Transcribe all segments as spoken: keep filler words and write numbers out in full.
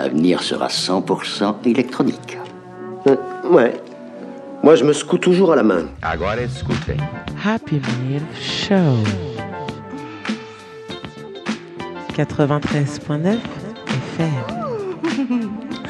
L'avenir sera cent pour cent électronique. Euh, ouais. Moi, je me secoue toujours à la main. Agora escutem. Happy Meal Show. quatre-vingt-treize virgule neuf F M.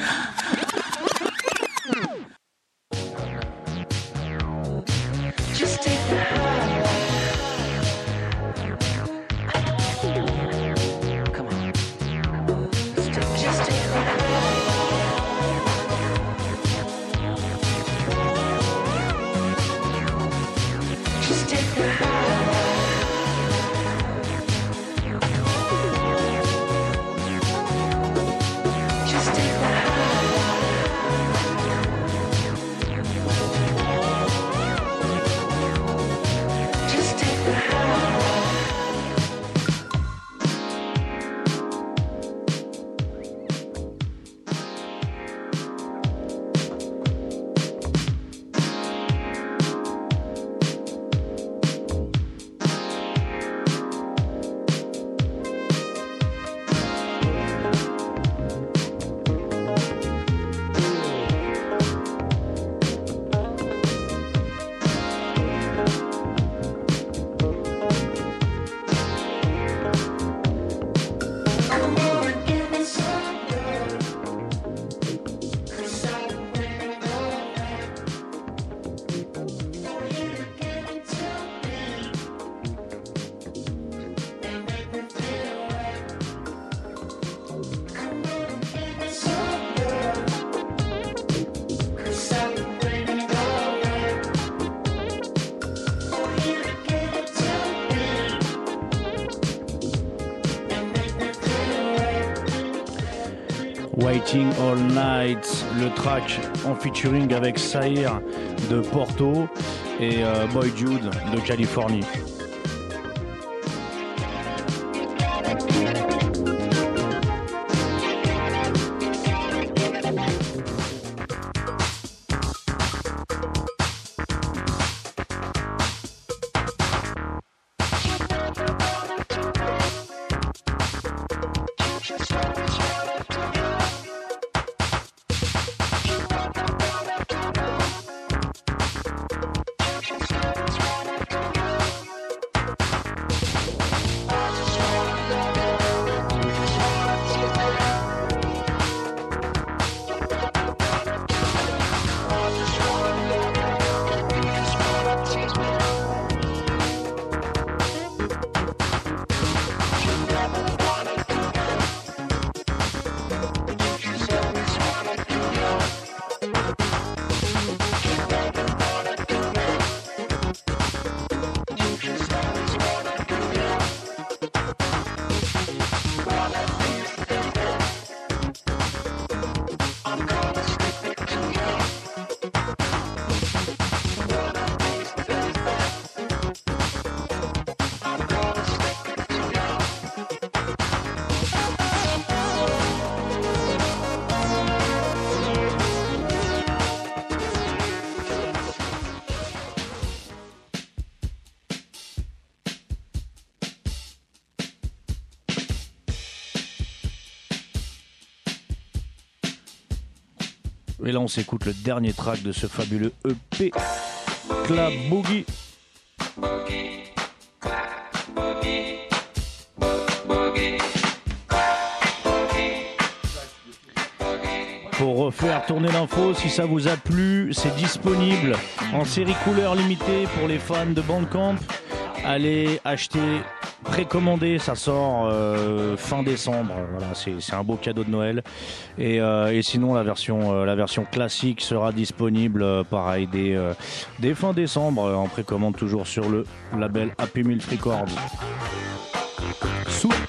Waiting All Night, le track en featuring avec Saïr de Porto et euh, Boy Jude de Californie. Et là on s'écoute le dernier track de ce fabuleux E P, Club Boogie. Pour refaire tourner l'info, si ça vous a plu, c'est disponible en série couleur limitée pour les fans de Bandcamp. Allez acheter, précommander, ça sort euh, fin décembre. Voilà, c'est, c'est un beau cadeau de Noël. Et, euh, et sinon, la version, euh, la version classique sera disponible, euh, pareil, dès, euh, dès fin décembre, en précommande toujours sur le label Happy Meal Records. Sous.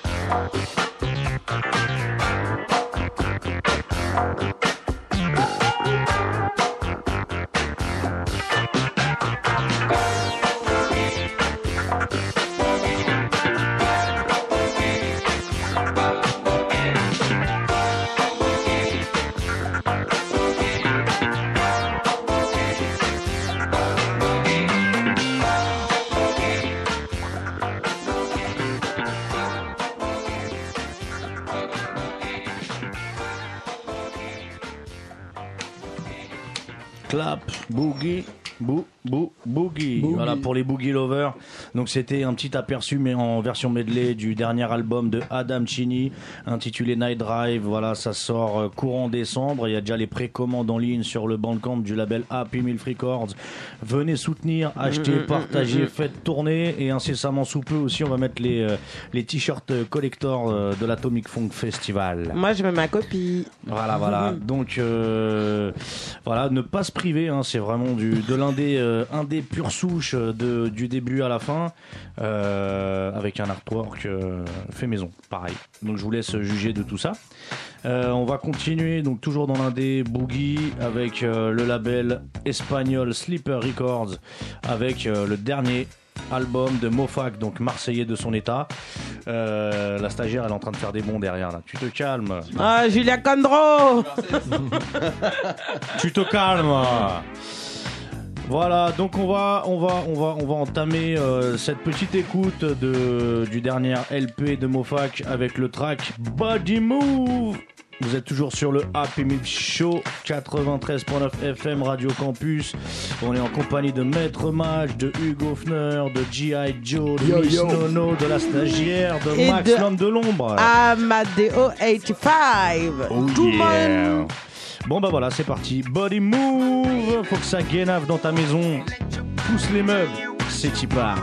clap, boogie, boo, boo, boogie. boogie. Voilà pour les boogie lovers. Donc c'était un petit aperçu mais en version medley du dernier album de Adam Chini intitulé Night Drive. Voilà, ça sort courant décembre. Il y a déjà les précommandes en ligne sur le Bandcamp du label Happy Milk Records. Venez soutenir, achetez, partagez, faites tourner et incessamment sous peu aussi on va mettre les euh, les t-shirts collector euh, de l'Atomic Funk Festival. Moi je mets ma copie. Voilà voilà. Donc euh, voilà, ne pas se priver hein, c'est vraiment du de l'indé euh, indé pure souche de du début à la fin euh, avec un artwork euh, fait maison, pareil. Donc je vous laisse juger de tout ça. Euh, on va continuer donc toujours dans l'indé boogie avec euh, le label espagnol Sleeper Records avec euh, le dernier album de Mofak, donc marseillais de son état. Euh, la stagiaire elle est en train de faire des bonds derrière là. Tu te calmes. Ah Julia Condro. Tu te calmes. Voilà, donc on va on va on va on va entamer euh, cette petite écoute de du dernier L P de Mofak avec le track Body Move. Vous êtes toujours sur le Happy Milk Show quatre-vingt-treize neuf F M Radio Campus. On est en compagnie de Maître Mage, de Hugo Fner, de G I Joe, de yo, Miss yo. Nono, de la stagiaire, de Et Max de l'homme de l'ombre. Amadeo quatre-vingt-quinze. Oh Tout le yeah. monde. Bon bah voilà, c'est parti. Body Move. Faut que ça guénave dans ta maison. Pousse les meubles, c'est y part.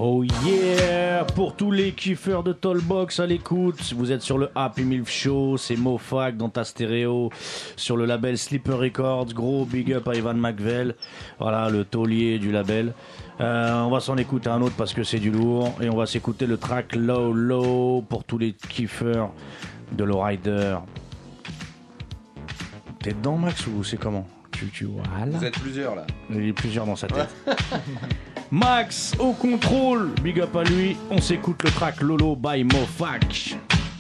Oh yeah! Pour tous les kiffeurs de Tollbox à l'écoute, vous êtes sur le Happy Milf Show, c'est Mofag dans ta stéréo, sur le label Sleeper Records, gros big up à Ivan McVell, voilà le taulier du label. Euh, on va s'en écouter un autre parce que c'est du lourd, et on va s'écouter le track Low Low pour tous les kiffeurs de Lowrider. T'es dedans Max ou c'est comment? Tu, tu, voilà. Vous êtes plusieurs là. Il y a plusieurs dans sa tête. Max au contrôle, big up à lui. On s'écoute le track Lolo by Mofag.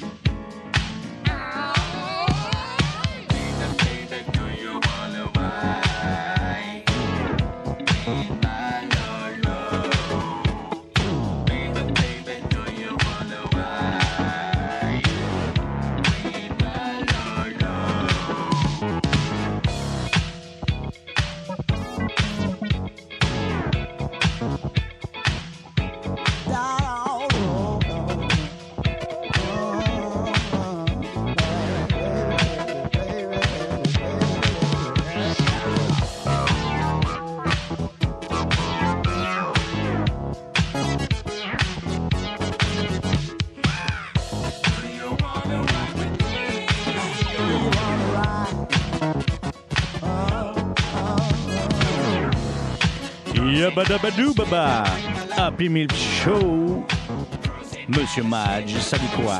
Yabadabadou baba, Happy Milf Show, Monsieur Madge, salut quoi?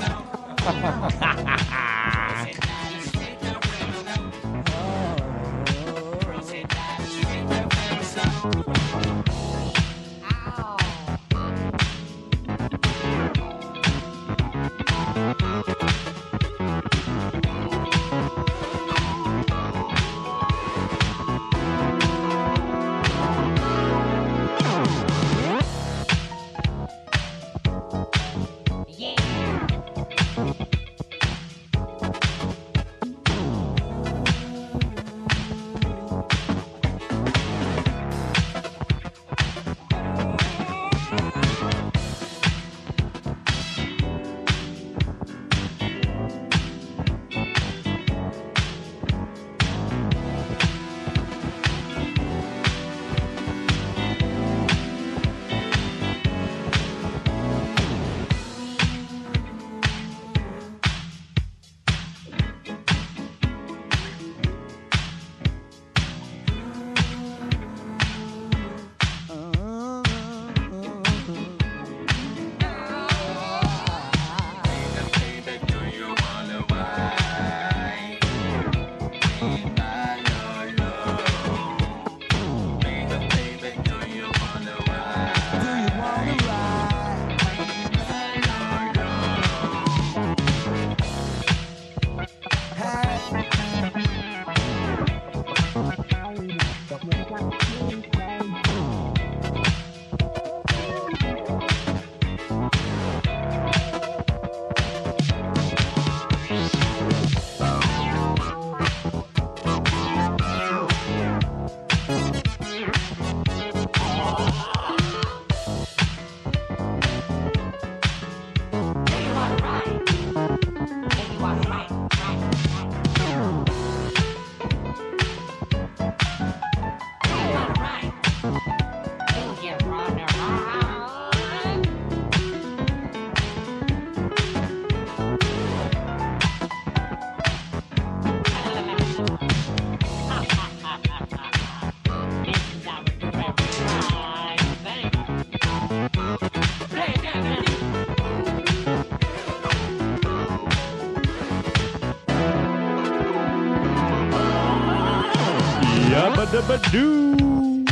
Yabadabadou.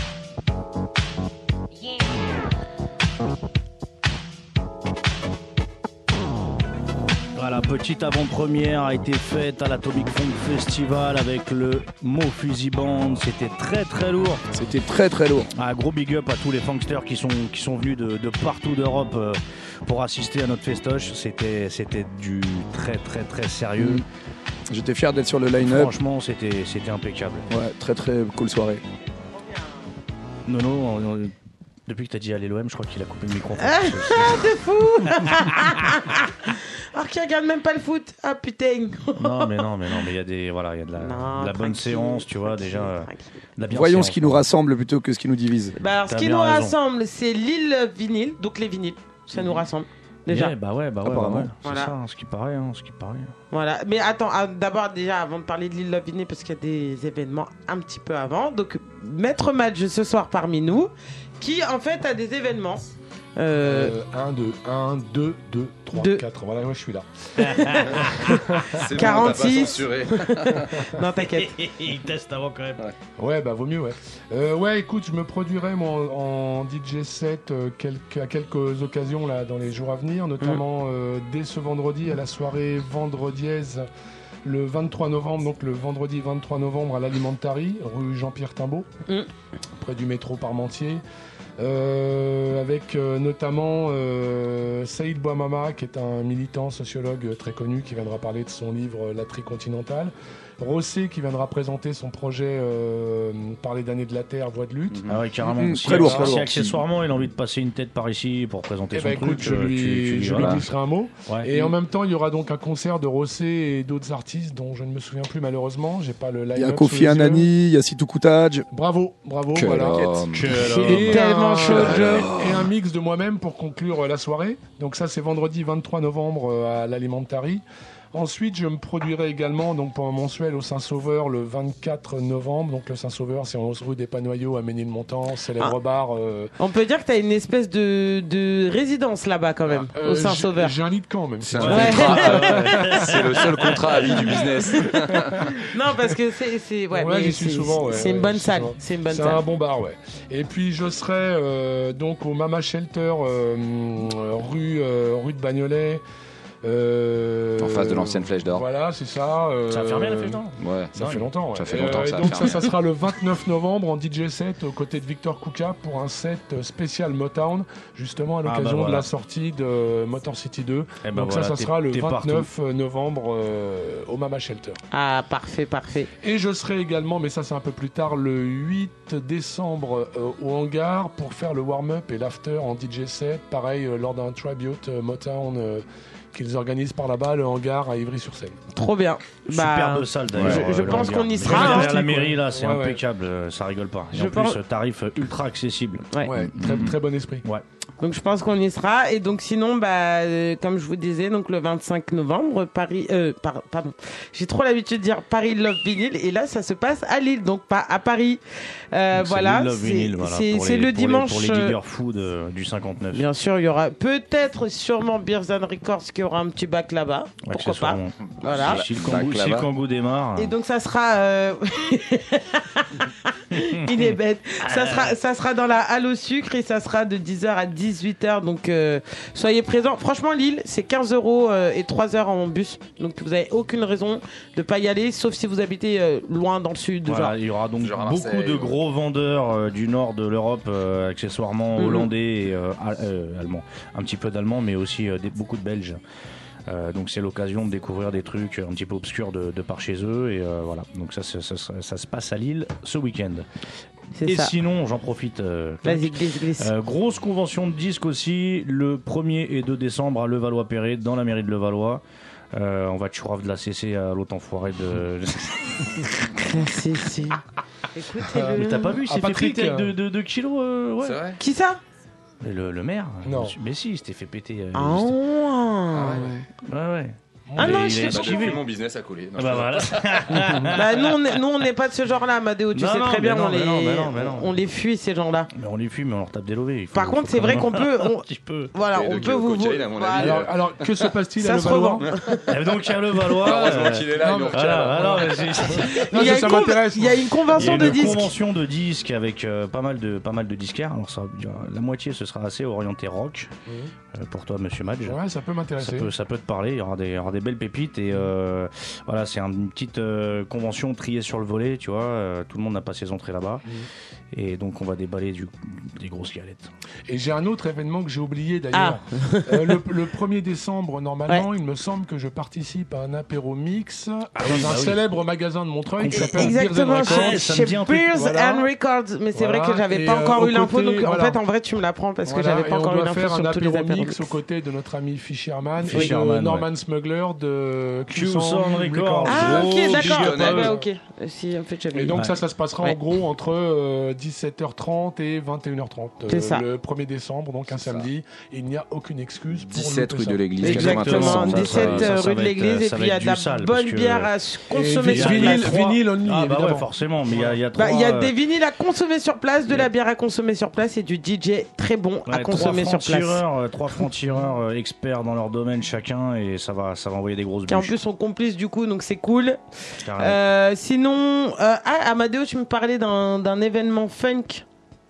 Voilà, petite avant-première a été faite à l'Atomic Funk Festival avec le Mofuzi Band. C'était très très lourd. C'était très très lourd. Un gros big up à tous les funksters qui sont, qui sont venus de, de partout d'Europe euh, pour assister à notre festoche. C'était, c'était du très très très sérieux. Mmh. J'étais fier d'être sur le line-up. Franchement, c'était, c'était impeccable. Ouais, très très cool soirée. Non, non, Depuis que t'as dit allez l'O M, je crois qu'il a coupé le micro. Ah, de fou. Alors qu'il regarde même pas le foot. Ah putain. Non mais non mais non mais il y a des voilà il y a de la, Non, de la bonne tranquille, séance, tu vois déjà. euh, tranquille. de la bienséance. Voyons ce qui nous rassemble plutôt que ce qui nous divise. Bah alors, ce T'as qui bien nous raison. rassemble, c'est l'île vinyle, donc les vinyles. Ça nous rassemble. Déjà. Yeah, bah ouais bah ouais, Apparemment. ouais, c'est Voilà. ça, hein, ce qui paraît, hein, ce qui paraît. Voilà. Mais attends, ah, d'abord, déjà, avant de parler de l'île vinyle, parce qu'il y a des événements un petit peu avant. Donc, Maître Match ce soir parmi nous, qui en fait a des événements. Euh, un, deux, un, deux, deux, trois, Deux. quatre. Voilà, moi je suis là. C'est quarante-six. Bon, t'as pas censuré. Non, t'inquiète. Il teste avant quand même. Ouais, bah vaut mieux, ouais. Euh, ouais, écoute, je me produirai moi, en, en D J set euh, quelques- à quelques occasions là, dans les jours à venir, notamment euh, dès ce vendredi à la soirée Vendrediaise, le vingt-trois novembre, donc le vendredi vingt-trois novembre à l'Alimentary, rue Jean-Pierre Timbaud, Mm. près du métro Parmentier. Euh, avec euh, notamment euh, Saïd Bouamama, qui est un militant sociologue euh, très connu, qui viendra parler de son livre euh, La Tricontinentale. Rossé, qui viendra présenter son projet euh, Parler d'années de la Terre, voix de lutte. Ah ouais carrément. Mmh, si, très lourd, si très lourd. accessoirement il a envie de passer une tête par ici pour présenter Eh son ben truc, écoute, je euh, lui, tu, tu lui je lui voilà. glisserai un mot. Ouais. Et en même temps, il y aura donc un concert de Rossé et d'autres artistes dont je ne me souviens plus malheureusement. J'ai pas le line-up Il y a sous Kofi les yeux. Anani, il y a Sitou Koutaj. Bravo, bravo, Quel voilà. homme. Et tellement un, chaud, et un mix de moi-même pour conclure euh, la soirée. Donc ça, c'est vendredi vingt-trois novembre euh, à l'Alimentary. Ensuite, je me produirai également donc pour un mensuel au Saint-Sauveur le vingt-quatre novembre. Donc le Saint-Sauveur, c'est onze rue des Panoyaux à Ménilmontant, célèbre Ah. bar. euh, On peut dire que t'as une espèce de, de résidence là-bas quand même, euh, au Saint-Sauveur. j'ai- J'ai un lit de camp même. si C'est tu un veux. Ouais. contrat, euh, c'est le seul contrat à vie du business. Non, parce que c'est. c'est ouais, Ouais, mais j'y suis c'est- souvent, ouais, C'est ouais, une bonne j'y suis salle. souvent. C'est une bonne C'est salle. un bon bar, ouais. Et puis je serai euh, donc au Mama Shelter, euh, rue, euh, rue de Bagnolet. euh, En face de l'ancienne Flèche d'Or. Voilà, c'est ça. euh, Ça a fermé la flèche d'or. Ouais. Ça Non, fait il- longtemps. Ouais. ça fait Et, longtemps que euh, ça a et donc ça, fermé. ça sera le vingt-neuf novembre en D J set aux côtés de Victor Kuka pour un set spécial Motown, justement à Ah, bah l'occasion de voilà. la sortie de Motor City deux. Eh ben donc voilà, ça, ça t'es- sera le t'es partout. vingt-neuf novembre euh, au Mama Shelter. Ah, parfait, parfait. Et je serai également, mais ça c'est un peu plus tard, le huit décembre euh, au hangar pour faire le warm-up et l'after en D J set, pareil euh, lors d'un tribute euh, Motown euh, qu'ils organisent par là-bas, le hangar à Ivry-sur-Seine. Trop bien. Bah, Superbe salle d'ailleurs. je- je euh, le pense hangar. qu'on y Mais sera, derrière hein. la mairie là, c'est Ouais, ouais. impeccable, euh, ça rigole pas. Et Je en pense- plus, tarif ultra accessible. Ouais. Ouais, très, très bon esprit. Ouais. Donc je pense qu'on y sera. Et donc sinon, bah, euh, comme je vous disais, donc le vingt-cinq novembre, Paris, euh, par- pardon, j'ai trop l'habitude de dire Paris Love Vinyl, et là ça se passe à Lille, donc pas à Paris. Euh, Donc, c'est voilà, l'île Love c'est Vinyl, voilà, c'est- pour c'est les- le pour les- dimanche. Pour les euh, diggers fous de- du cinquante-neuf. Bien sûr, il y aura peut-être, sûrement Beers and Records qui aura un petit bac là-bas. Pourquoi pas. Accessoirement. Voilà. Si, si le kangou, Bac si le là-bas. kangou démarre. Et donc ça sera, euh, il est bête. Ça sera, ça sera dans la halle au sucre et ça sera de dix heures à dix-huit heures. Donc euh, soyez présents. Franchement, Lille, c'est quinze euros euh, et trois heures en bus. Donc vous avez aucune raison de pas y aller, sauf si vous habitez euh, loin dans le sud. Voilà, Genre. il y aura donc Genre à beaucoup Marseille, de ouais. gros vendeurs euh, du nord de l'Europe, euh, accessoirement Mhm. hollandais et euh, al- euh, allemands. Un petit peu d'allemand, mais aussi euh, des- beaucoup de belges. Euh, donc c'est l'occasion de découvrir des trucs un petit peu obscurs de, de par chez eux. Et euh, voilà, donc ça, ça, ça, ça- ça se passe à Lille ce week-end. C'est Et ça. sinon, j'en profite. euh, Vas-y, glisse, glisse. Euh, grosse convention de disques aussi, le premier et deux décembre à Levallois-Perret, dans la mairie de Levallois. Euh, on va chourave de la C C à l'autre enfoiré de. C'est, c'est... Écoutez-le. Mais t'as pas vu, il Ah, s'est fait Patrick, péter avec euh, deux de, kilos euh, ouais. C'est vrai. Qui ça? Mais Le, le maire Non. Mais si, il s'était fait péter. euh, Ah, il s'était- Ah ouais. ouais, ouais. Ah Il non, a- je il a sais Bah, esquivé. depuis, mon business a coulé. Non, Ah bah je- voilà. Bah, nous, on est- nous, on n'est pas de ce genre-là, Amadeo. Tu Non, sais non, très mais bien, non, on, mais les... non, mais non, mais non. on les fuit, ces gens-là. Mais on les fuit, mais on leur tape des lovés. Il faut- Par faut contre, c'est quand vrai même- qu'on peut. on- Un petit peu. Voilà, Et on de peut Kilo vous. Cocaine, à mon avis, Voilà. Alors, alors, que se passe-t-il à Ça se Levallois revend. Et donc, à Levallois. Heureusement euh, qu'il est là, il nous recale. Voilà, alors, mais c'est- Non, Il y a ça une con- m'intéresse. il y a une Il y a convention une de disques. convention de disques avec euh, pas mal de pas mal de disquaires. Alors ça, il y aura- la moitié ce sera assez orienté rock euh, pour toi, Monsieur Madge. Ouais, ça peut Ça m'intéresser. peut, ça peut te parler. Il y aura des, il y aura des des belles pépites et euh, voilà, c'est une petite euh, convention triée sur le volet, tu vois. Euh, tout le monde n'a pas ses entrées là-bas. Mmh. Et donc on va déballer du, des grosses galettes. Et j'ai un autre événement que j'ai oublié d'ailleurs. Ah. euh, le, le premier décembre, normalement, ouais. il me semble que je participe à un apéro mix ah, dans oui, un bah célèbre oui. magasin de Montreuil qui s'appelle Exactement, Beers and Records. Chez, chez Beers voilà. and Records. Mais c'est voilà. vrai que j'avais et pas encore euh, eu l'info. Donc voilà. en fait, en vrai, tu me l'apprends parce voilà. que j'avais pas encore eu l'info sur tous les apéros. On doit faire un apéro mix aux côtés de notre ami Fisherman et de Norman Smuggler de Q-Sound Records. Ah ok, d'accord. Ok. Et donc ça, ça se passera en gros entre dix-sept heures trente et vingt et une heures trente euh, le premier décembre, donc un samedi. Il n'y a aucune excuse pour dix-sept rue de l'Église. Exactement, dix-sept rue de l'Église. Et puis il y a de la bonne bière à consommer sur place. Vinyle only, ah bah ouais, forcément. Mais il y a trois. Il y a des vinyles à consommer sur place, de la bière à consommer sur place et du D J très bon à consommer sur place. Trois francs-tireurs experts dans leur domaine chacun et ça va, ça va envoyer des grosses bûches. Qui en plus sont complices du coup, donc c'est cool. Sinon, ah Amadeo, tu me parlais d'un événement funk.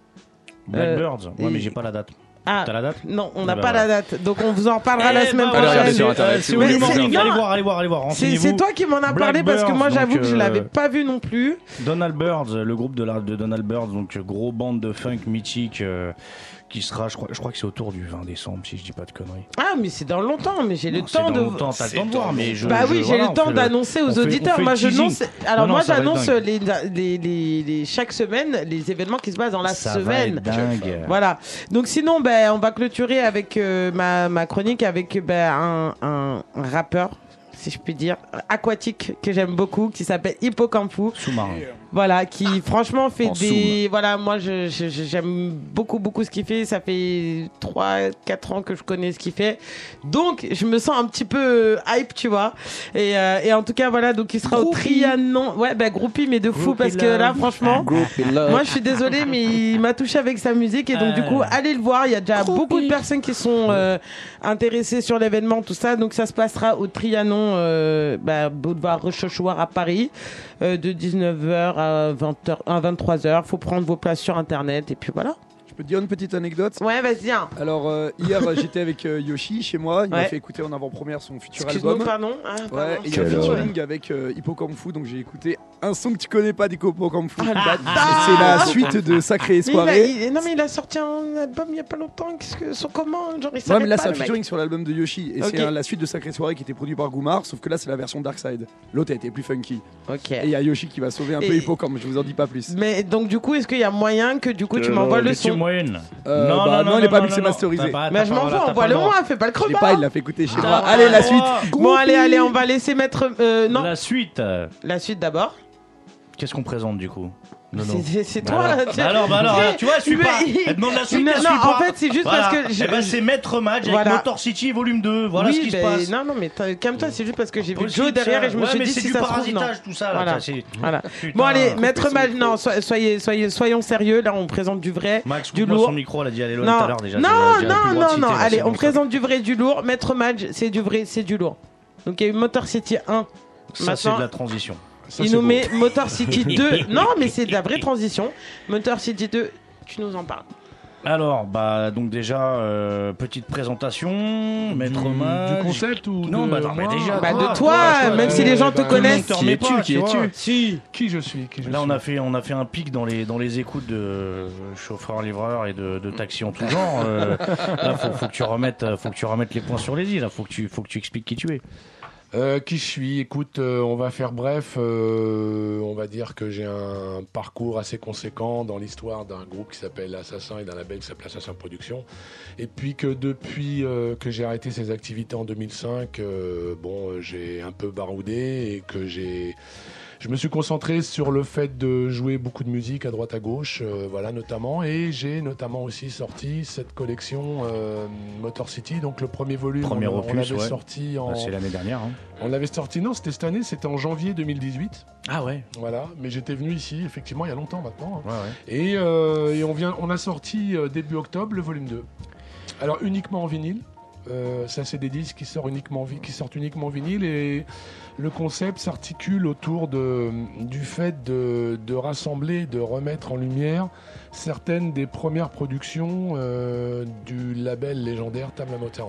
Blackbirds, euh, ouais, mais j'ai pas la date. Ah, t'as la date? Non, on n'a pas la date, donc on vous en reparlera eh la semaine bah, prochaine. Allez, sur Internet, si vous voulez, allez voir, allez voir, allez voir. C'est toi qui m'en as parlé parce que moi j'avoue que je l'avais pas vu non plus. Donald Birds, le groupe de, la, de Donald Birds, donc gros bande de funk mythique. Euh, qui sera, je crois, je crois que c'est autour du vingt décembre, si je dis pas de conneries. Ah, mais c'est dans longtemps, mais j'ai non, le temps de. Longtemps, t'as le temps de voir, mais je. Bah oui, je, j'ai voilà, le temps d'annoncer aux auditeurs. Fait, moi, je annonce. Alors, non, moi, non, j'annonce les, les, les, les, chaque semaine les événements qui se passent dans la ça semaine. Va être dingue. Voilà. Donc, sinon, ben, on va clôturer avec euh, ma, ma chronique avec ben, un, un, un rappeur, si je puis dire, aquatique que j'aime beaucoup, qui s'appelle Hippocampfou. Sous-marin. Voilà, qui franchement fait en des... Zoom. Voilà, moi je, je, j'aime beaucoup, beaucoup ce qu'il fait. Ça fait trois quatre ans que je connais ce qu'il fait. Donc, je me sens un petit peu hype, tu vois. Et, euh, et en tout cas, voilà, donc il sera groupie. Au Trianon. Ouais, ben groupie, mais de fou, parce que là, franchement, moi je suis désolée, mais il m'a touché avec sa musique. Et donc, du coup, allez le voir. Il y a déjà groupie. Beaucoup de personnes qui sont euh, intéressées sur l'événement, tout ça. Donc, ça se passera au Trianon, euh, bah, boulevard Rochechouart à Paris, euh, de dix-neuf heures à vingt heures, à vingt-trois heures. Faut prendre vos places sur internet et puis voilà. Je peux te dire une petite anecdote? Ouais, vas-y. Hein. Alors euh, hier j'étais avec euh, Yoshi chez moi, il ouais. m'a fait écouter en avant-première son futur Excuse-nous, album. Pardon. Ah, pardon. Ouais, et il y a un featuring avec euh, Hippocampfou, donc j'ai écouté un son que tu connais pas d'Hippocampfou. Ah, c'est la suite de Sacrée Soirée. Il a, il, non mais il a sorti un album il y a pas longtemps. Qu'est-ce que son comment genre, il ouais, mais là pas, c'est un featuring sur l'album de Yoshi et okay. c'est un, la suite de Sacrée Soirée qui était produit par Goumar, sauf que là c'est la version Darkside. L'autre a été plus funky. Ok. Et il y a Yoshi qui va sauver un et... peu Hippocampe. Je vous en dis pas plus. Mais donc du coup est-ce qu'il y a moyen que du coup tu m'envoies le son? Moyenne. Euh, non, bah, non, non, il est pas mixé masterisé. Mais je m'en fous, envoie-le-moi, fais pas le crevard. Je sais pas, il l'a fait écouter chez moi. Allez, la suite. Bon, allez, allez, on va laisser mettre. Non. La suite. La suite d'abord. Qu'est-ce qu'on présente du coup? Non, non. C'est, c'est bah toi alors, là. Bah alors, bah alors, tu vois, suis pas. Elle demande la suite. Non, elle non, suit en pas. fait, c'est juste voilà. parce que. Je... Eh ben, c'est Maître Match avec voilà. Motor City volume deux. Voilà oui, ce qui ben, se passe. Non, non, mais calme-toi, c'est juste parce que j'ai vu Possible, Joe derrière ça. et je me ouais, suis mais dit c'est si du ça se trouve. parasitage, tout ça. Là, voilà. c'est... voilà. Putain, bon, allez, Maître Match, non, soyez, soyez, soyons sérieux. Là, on présente du vrai, Max, du lourd. son micro, elle a dit allez loin tout à l'heure déjà. Non, non, non, non. Allez, on présente du vrai, du lourd. Maître Match, c'est du vrai, c'est du lourd. Donc, il y a eu Motor City un. Ça, c'est de la transition. Ça, il nous beau. met Motor City deux. Non, mais c'est de la vraie transition. Motor City deux, tu nous en parles. Alors, bah, donc déjà, euh, petite présentation, Maître Match. Du concept ou non, de bah, non, mais déjà. Bah, de toi, toi même si les gens te connaissent. Qui es-tu? Qui es-tu? Si. Qui je suis? Qui je Là, suis. on a fait, on a fait un pic dans les, dans les écoutes de chauffeurs-livreurs et de, de taxis en tout genre. Euh, là, faut, faut que tu remettes, faut que tu remettes les points sur les i. Là, faut que tu, faut que tu expliques qui tu es. Euh, qui je suis? Écoute, euh, on va faire bref. Euh, on va dire que j'ai un parcours assez conséquent dans l'histoire d'un groupe qui s'appelle Assassin et d'un label qui s'appelle Assassin Productions. Et puis que depuis euh, que j'ai arrêté ces activités en deux mille cinq, euh, bon, j'ai un peu baroudé et que j'ai... Je me suis concentré sur le fait de jouer beaucoup de musique à droite à gauche, euh, voilà notamment, et j'ai notamment aussi sorti cette collection euh, Motor City, donc le premier volume. Premier on, opus, on l'avait ouais. sorti en. Bah, c'est l'année dernière. Hein. On l'avait sorti, non, c'était cette année, c'était en janvier deux mille dix-huit. Ah ouais. Voilà, mais j'étais venu ici effectivement il y a longtemps maintenant. Ouais, ouais. Et, euh, et on vient, on a sorti euh, début octobre le volume deux. Alors uniquement en vinyle. Euh, ça c'est des disques qui sortent uniquement qui sortent uniquement en vinyle et le concept s'articule autour de, du fait de, de rassembler, de remettre en lumière certaines des premières productions euh, du label légendaire Table Motown en fait.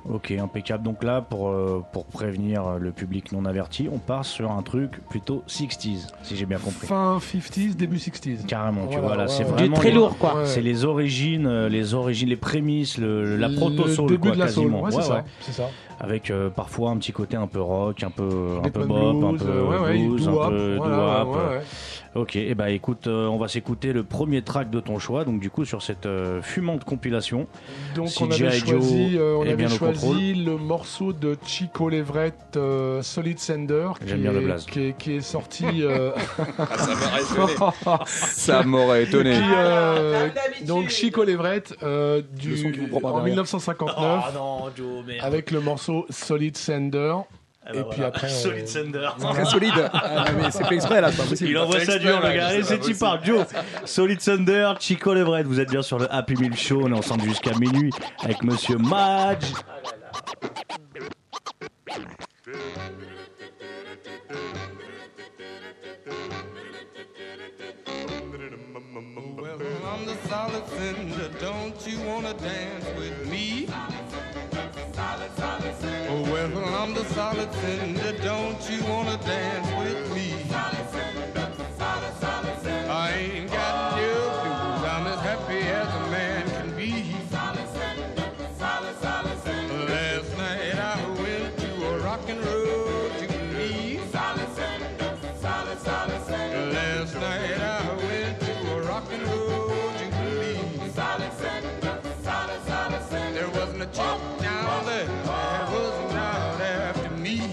Ok, impeccable. Donc là, pour, euh, pour prévenir le public non averti, on part sur un truc plutôt sixties, si j'ai bien compris. Fin cinquantaines, début sixties. Carrément, tu Voilà, vois, là, ouais, c'est ouais. vraiment... Du très les- lourd, quoi. Ouais. C'est les origines, euh, les origines, les prémices, le, la proto-soul, Le début quoi, de la soul, quasiment. ouais, c'est Ouais, ça. ouais. C'est ça. Avec euh, parfois un petit côté un peu rock, un peu, un peu Rhythm and bop, un blues, peu euh, ouais, ouais, blues, un doo-wop, peu voilà, doo-wop. ouais, ouais. Ok, et bah écoute, euh, on va s'écouter le premier track de ton choix, donc du coup sur cette euh, fumante compilation. Donc C on G I avait Joe choisi, euh, on est avait bien au choisi contrôle. le morceau de Chico Leverett, euh, Solid Sender, qui J'aime bien est, le blaze. qui est, qui est sorti. euh, Ça m'aurait étonné. Ça m'aurait étonné. qui, euh, donc Chico Leverett euh, Le son qui vous du, prend par en derrière. dix-neuf cent cinquante-neuf Oh non, Joe, merde. avec le morceau Solid Sender. Ah bah et voilà. puis après, on- Solid Sender. Très solide. Ah, mais c'est fait exprès là, c'est pas possible. Il envoie ça dur, le gars. Allez, c'est qui part, Joe. Solid Thunder, Chico Leverett. Vous êtes bien sur le Happy Meal Show. On est ensemble jusqu'à minuit avec Monsieur Madge. Well, I'm the solid cinder. Don't you wanna dance with me? Oh, well, I'm the solid cinder. Don't you wanna dance with me? I ain't got no blues. I'm as happy as a man can be. Last night I went to a rock and roll jubilee. Last night I went to a rock and roll jubilee. There wasn't a chick down there that wasn't out after me.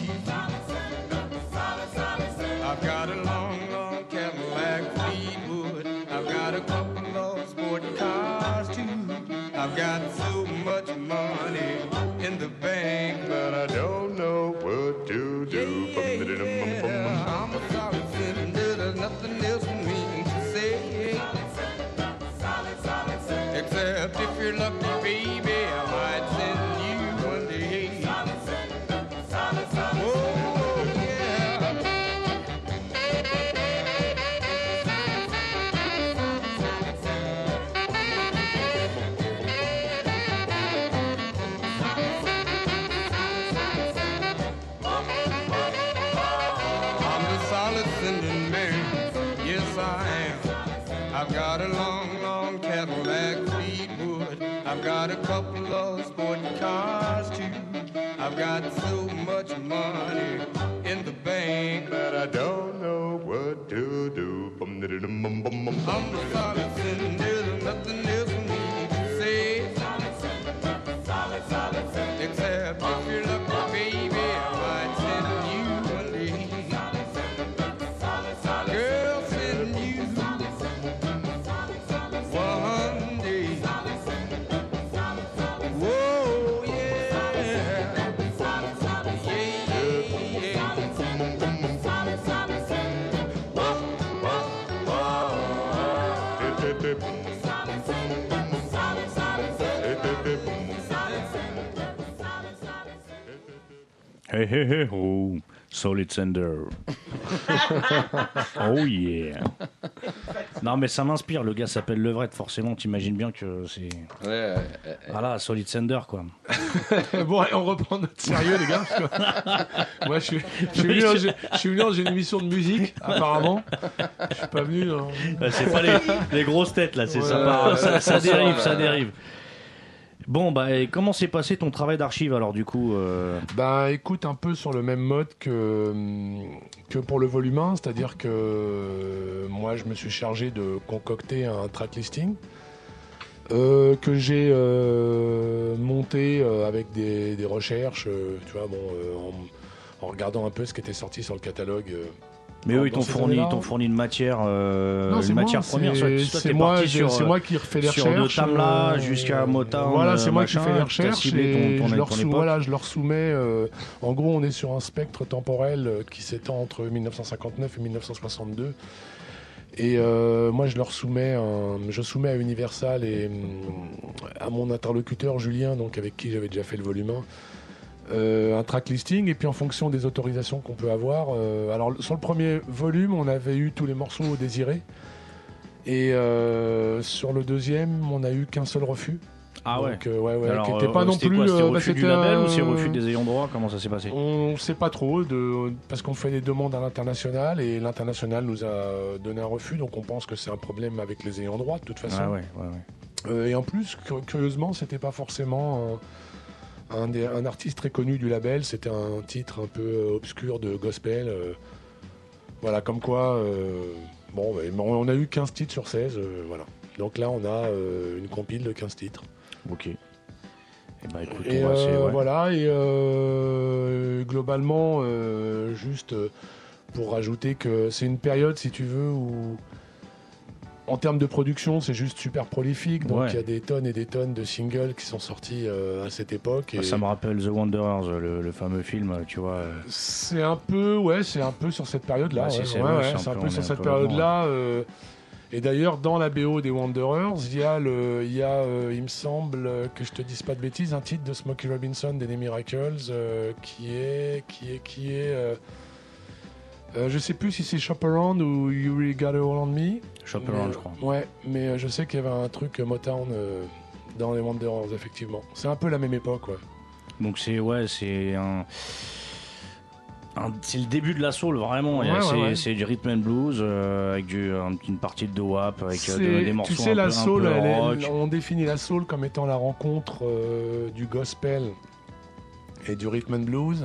I've got a long, long Cadillac Fleetwood. I've got a couple of sport cars too. I've got so much money in the bank, but I don't know what to do. Yeah, I'm a solid cinder. There's nothing else for me to say. Except if you're lucky, baby, I might send you one day. Oh, yeah. I'm the solid cinder man. Yes, I am. I've got a long, long Cadillac Fleetwood. I've got a couple of sport cars too. I've got so much money in the bank that I don't know what to do. I'm the solid cinder. There's nothing else for me to say. Except if you're lucky, baby, I might send you one day. Girl, send you one day. Whoa, yeah. Hey, hey, hey, oh. Solid Thunder. Oh yeah. Non, mais ça m'inspire. Le gars s'appelle Leverett, forcément. T'imagines bien que c'est. Ouais, ouais, ouais. Voilà, Solid Thunder, quoi. Bon, allez, on reprend notre sérieux, les gars. Parce que moi, je suis, je suis venu, dans- je, je suis venu dans une émission de musique, apparemment. Je suis pas venu dans... Bah, c'est pas les, les grosses têtes, là. C'est Ouais, ça, part- ouais, ça, ouais, ça ça dérive, sort, ça là. dérive. Bon, bah, et comment s'est passé ton travail d'archive, alors, du coup euh... Bah écoute, un peu sur le même mode que, que pour le volume un, c'est-à-dire que euh, moi je me suis chargé de concocter un track listing euh, que j'ai euh, monté euh, avec des, des recherches, euh, tu vois, bon, euh, en, en regardant un peu ce qui était sorti sur le catalogue. euh, Mais dans- eux, ils dans t'ont ces fourni, années-là. ils t'ont fourni une matière, euh, Non, c'est une moi, matière première. c'est- Soit- toi, c'est t'es moi, parti je- sur, c'est euh, moi qui refais les sur recherches. de Tamla euh, jusqu'à Motown. Voilà, euh, c'est moi qui machin, fais les t'as recherches ciblé et ton- ton- je, leur ton sou- époque. voilà, je leur soumets. euh, en gros, on est sur un spectre temporel euh, qui s'étend entre dix-neuf cent cinquante-neuf et dix-neuf cent soixante-deux. Et euh, moi, je leur soumets, un- je soumets à Universal et hum, à mon interlocuteur Julien, donc avec qui j'avais déjà fait le volume un. Euh, un track listing et puis en fonction des autorisations qu'on peut avoir. euh, alors sur le premier volume, on avait eu tous les morceaux désirés et euh, sur le deuxième, on n'a eu qu'un seul refus. Ah ouais. Donc, euh, ouais, ouais, Alors, qui était euh, pas non c'était plus. quoi, c'était euh, bah, refus du c'était label un- ou c'est refus des ayants droit? Comment ça s'est passé? On sait pas trop, de, parce qu'on fait des demandes à l'international et l'international nous a donné un refus, donc on pense que c'est un problème avec les ayants droit de toute façon. Ah ouais, ouais, ouais. Euh, et en plus, cu- curieusement, c'était pas forcément un, un, des- un artiste très connu du label, c'était un titre un peu euh, obscur de gospel. euh, voilà, comme quoi, euh, bon, ouais, mais on a eu quinze titres sur seize, euh, voilà. Donc là, on a euh, une compile de quinze titres. Ok. Eh ben, écoute, Et on va, c'est- euh, ouais. voilà, et euh, globalement, euh, juste euh, pour rajouter que c'est une période, si tu veux, où en termes de production, c'est juste super prolifique. Donc il Ouais. y a des tonnes et des tonnes de singles qui sont sortis euh, à cette époque. Et Ça me rappelle The Wanderers, le, le fameux film, tu vois. euh, c'est un peu, ouais, c'est un peu sur cette période-là. Ouais, c'est- ouais, c'est- ouais, ouais, ouais, c'est un c'est un peu- peu on sur est un cette peu période-là. euh, Et d'ailleurs, dans la B O des Wanderers, il y a, le, il y a euh, il me semble, euh, que je te dise pas de bêtises, un titre de Smokey Robinson des The Miracles euh, qui est, qui est, qui est, euh, euh, je sais plus si c'est Shop Around ou You Really Got It All On Me. Shop Mais, Around, je crois. Ouais, mais euh, je sais qu'il y avait un truc euh, Motown euh, dans les Wanderers, effectivement. C'est un peu la même époque, ouais. Donc c'est ouais, c'est un, un- c'est le début de la soul vraiment. Il y a- Ouais, ouais, c'est, ouais. c'est du rhythm and blues euh, avec du, un- une partie de doo-wop avec euh, C'est- de- des morceaux tu sais, un la peu, soul, un peu elle est- rock. on définit la soul comme étant la rencontre euh, du gospel et du rhythm and blues.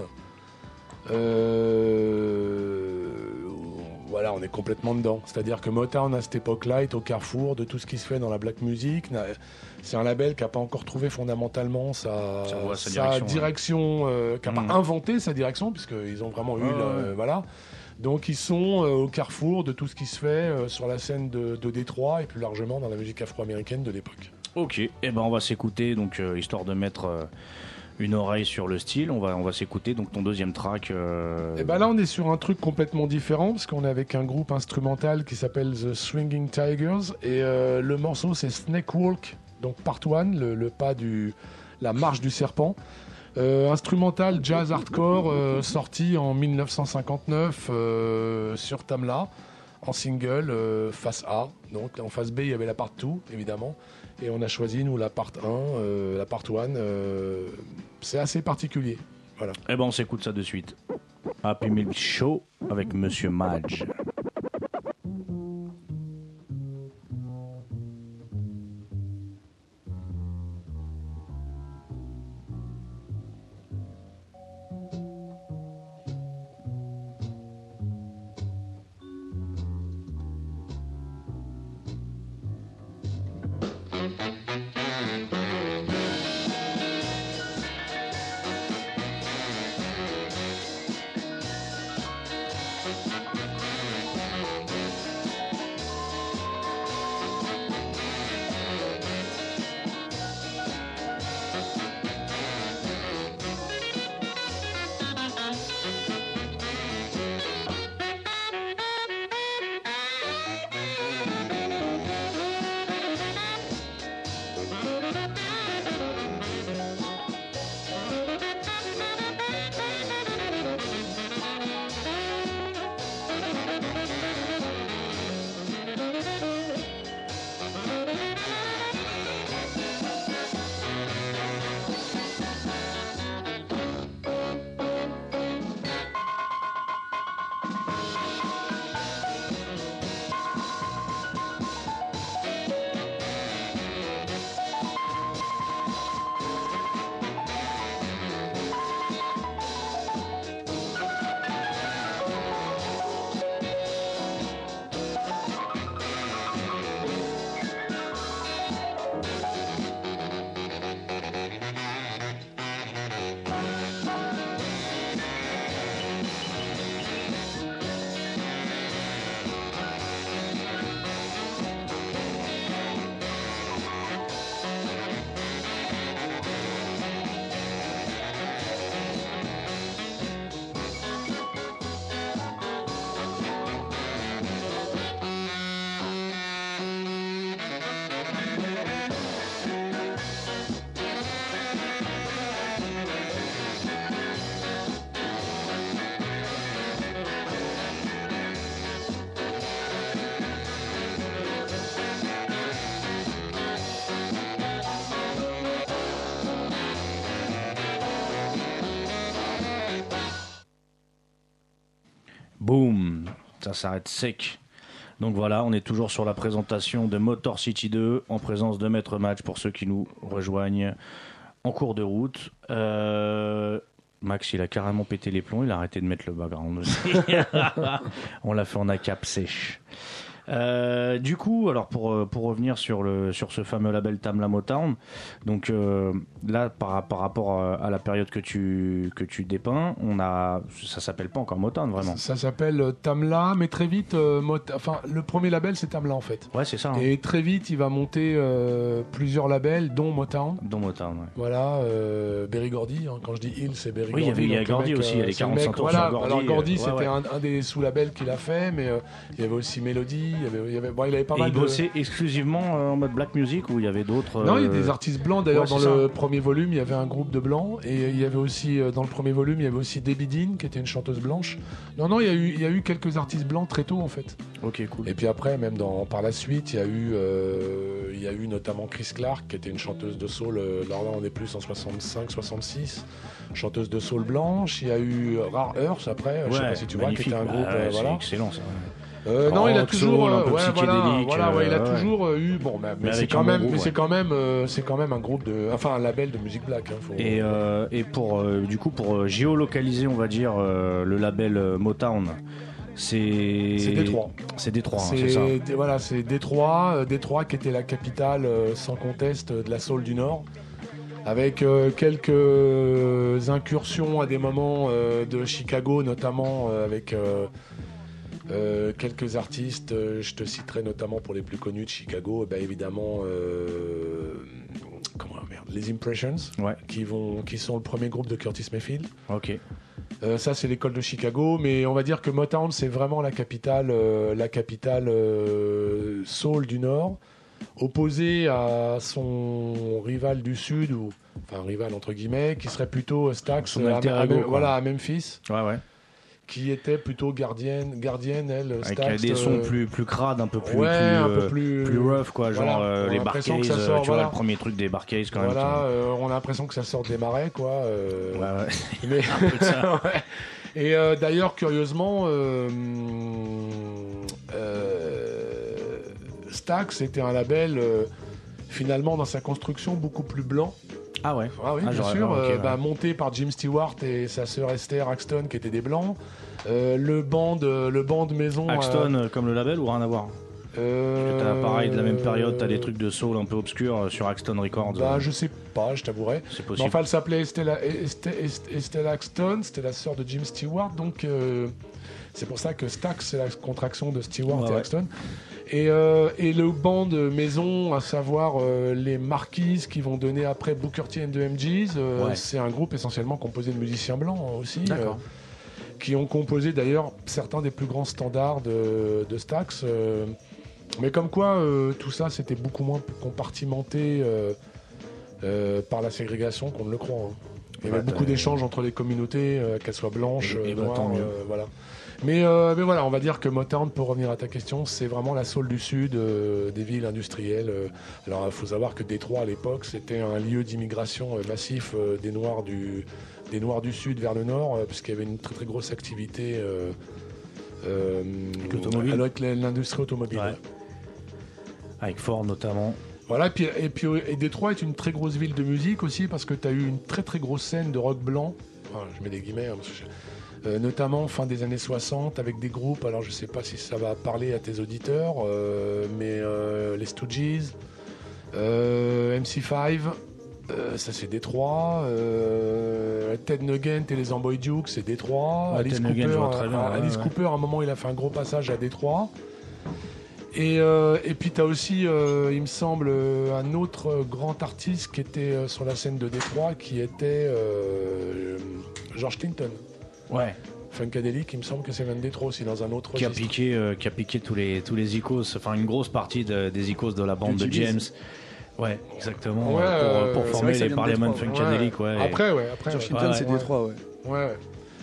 Euh, voilà, on est complètement dedans. C'est-à-dire que Motown à cette époque-là est au carrefour de tout ce qui se fait dans la black music. Na- C'est un label qui n'a pas encore trouvé fondamentalement sa, Sa voie, sa sa direction, direction, euh, qui n'a Mhm. pas inventé sa direction, puisqu'ils ont vraiment eu, Ouais, le- ouais. voilà. Donc ils sont euh, au carrefour de tout ce qui se fait euh, sur la scène de, de Détroit et plus largement dans la musique afro-américaine de l'époque. Ok, et ben on va s'écouter donc euh, histoire de mettre euh, une oreille sur le style. On va on va s'écouter donc ton deuxième track. euh, Et ben là on est sur un truc complètement différent parce qu'on est avec un groupe instrumental qui s'appelle The Swinging Tigers et euh, le morceau c'est Snake Walk, donc part one, le, le pas du la marche du serpent. Euh, instrumental jazz hardcore euh, sorti en mille neuf cent cinquante-neuf euh, sur Tamla en single euh, face A. Donc en face B il y avait la part deux évidemment et on a choisi nous la part un, euh, la part one. euh, c'est assez particulier. Voilà. Eh ben on s'écoute ça de suite. Happy Milk Show avec Monsieur Madge. Thank Boum, ça s'arrête sec. Donc voilà, on est toujours sur la présentation de Motor City deux en présence de Maître Match pour ceux qui nous rejoignent en cours de route. Euh, Max, il a carrément pété les plombs, il a arrêté de mettre le background aussi. On l'a fait en A C A P sèche. Euh, du coup, alors pour, pour revenir sur, le, sur ce fameux label Tamla Motown, donc euh, là par, par rapport à, à la période que tu, que tu dépeins, on a, ça s'appelle pas encore Motown vraiment. Ça, ça s'appelle Tamla, mais très vite, euh, Mot- enfin le premier label c'est Tamla en fait. Ouais, c'est ça. Hein. Et très vite il va monter euh, plusieurs labels, dont Motown. Dont Motown, ouais. Voilà, euh, Berry Gordy, hein, quand je dis il, c'est Berry Oui, Gordy. il y avait donc Gordy le mec, aussi, il y a euh, les c'est le quarante-cinq mec, tours voilà. sur Gordy. Alors Gordy ouais, c'était ouais. Un, un des sous-labels qu'il a fait, mais euh, il y avait aussi Melody, il y avait, il y avait, bon, il avait pas Et mal il de... bossait exclusivement euh, en mode black music ou il y avait d'autres. Non, il y a euh, des artistes blancs. D'ailleurs, ouais, dans c'est le ça. premier volume, il y avait un groupe de blancs. Et il y avait aussi, euh, dans le premier volume, il y avait aussi Debbie Dean, qui était une chanteuse blanche. Non, non, il y a eu, il y a eu quelques artistes blancs très tôt, en fait. Ok, cool. Et puis après, même dans, par la suite, il y a eu, euh, il y a eu notamment Chris Clark, qui était une chanteuse de soul. Euh, là, on est plus en soixante-cinq soixante-six. Chanteuse de soul blanche. Il y a eu Rare Earth, après, je sais Ouais, pas si tu vois, qui magnifique. était un groupe. Ah, euh, c'est voilà. excellent ça. Euh, non, il a Rock, toujours, soul, un euh, peu ouais, voilà, psychédélique, voilà, ouais, il a euh, ouais. toujours euh, eu, bon, mais, mais Mais c'est avec quand un bon même, goût, mais ouais. c'est quand même, euh, c'est quand même un groupe de, enfin un label de musique black. Hein, faut... Et, euh, et pour euh, du coup pour euh, géolocaliser, on va dire euh, le label euh, Motown, c'est C'est Détroit. C'est Détroit, hein, C'est, c'est ça. d- voilà, c'est Détroit, euh, Détroit qui était la capitale euh, sans conteste euh, de la soul du Nord, avec euh, quelques incursions à des moments euh, de Chicago, notamment euh, avec euh, euh, quelques artistes. Euh, je te citerai notamment pour les plus connus de Chicago, bah, évidemment. Euh, comment merde, les Impressions, Ouais. qui vont, qui sont le premier groupe de Curtis Mayfield. Ok. Euh, ça, c'est l'école de Chicago, mais on va dire que Motown, c'est vraiment la capitale, euh, la capitale euh, soul du Nord, opposée à son rival du Sud, ou enfin rival entre guillemets, qui serait plutôt Stax, Son à, alter à- ego, à- quoi. voilà, à Memphis, Ouais, ouais. qui était plutôt gardienne, gardienne elle, Avec Stax. des sons euh, plus plus crades, un peu plus ouais, plus, un euh, peu plus, plus rough quoi, genre voilà, euh, on a les l'impression Barclays, que ça euh, sort, tu vois voilà. le premier truc des Barclays quand même. Voilà, euh, on a l'impression que ça sort des marais, quoi. euh, Ouais, ouais. Mais- Un peu de ça. Ouais. Et euh, d'ailleurs, curieusement, euh, euh, Stax était un label, euh, finalement, dans sa construction, beaucoup plus blanc. Ah ouais. Ah oui, Ah, bien j'aurais- sûr. ah, ok, euh, ouais. bah, monté par Jim Stewart et sa sœur Esther Axton, qui étaient des blancs. Euh, le band, le band maison. Axton euh, euh, comme le label ou rien à voir? euh, T'as pareil de la même période, t'as des trucs de soul un peu obscurs euh, sur Axton Records. Bah, euh, je sais pas, je t'avouerai. C'est Mais possible. enfin, elle s'appelait Estella, Estelle, Estelle- Estelle Axton, c'était la sœur de Jim Stewart, donc euh, c'est pour ça que Stax, c'est la contraction de Stewart Ouais, et ouais. Axton. Et, euh, et le band maison, à savoir euh, les Marquises qui vont donner après Booker T and the M Gs, euh, Ouais. c'est un groupe essentiellement composé de musiciens blancs hein, aussi. D'accord. euh, qui ont composé d'ailleurs certains des plus grands standards de, de Stax. euh, mais comme quoi, euh, tout ça, c'était beaucoup moins compartimenté euh, euh, par la ségrégation qu'on ne le croit. hein. Il y avait Bah, beaucoup t'as- d'échanges entre les communautés, euh, qu'elles soient blanches, Et- et euh, bah, noires, tant mieux. euh, voilà. Mais, euh, mais voilà, on va dire que Motown, pour revenir à ta question, c'est vraiment la soul du sud, euh, des villes industrielles. euh. Alors, il faut savoir que Détroit, à l'époque, c'était un lieu d'immigration euh, massif euh, des, Noirs du, des Noirs du sud vers le nord, euh, puisqu'il y avait une très très grosse activité euh, euh, L'automobile. avec l'industrie automobile. Ouais. ouais. Avec Ford notamment. Voilà, et puis, et puis et Détroit est une très grosse ville de musique aussi parce que tu as eu une très très grosse scène de rock blanc. Enfin, je mets des guillemets, hein, parce que je- euh, notamment fin des années soixante avec des groupes. Alors je sais pas si ça va parler à tes auditeurs, euh, mais euh, les Stooges, euh, M C cinq, euh, ça c'est Détroit. Euh, Ted Nugent et les Amboy Dukes, c'est Détroit. Ouais, Alice Ted Cooper, Nugent, je vois très bien, euh, ouais, Alice ouais. Cooper, à un moment, il a fait un gros passage à Détroit. Et, euh, et puis tu as aussi, euh, il me semble, euh, un autre euh, grand artiste qui était euh, sur la scène de Détroit, qui était euh, George Clinton. Ouais. Funkadelic, il me semble que c'est même Détroit aussi, dans un autre Qui a registre. piqué, euh, qui a piqué tous les tous les icos, enfin une grosse partie de- des icos de la bande Du de G B. James. Ouais, exactement. Ouais, euh, pour, euh, pour c'est former vrai que ça les vient de Parliament Détroit, ouais. Funkadelic, ouais. Après, ouais, après. George ouais. Clinton, ouais, c'est ouais. Détroit, ouais. Ouais, ouais.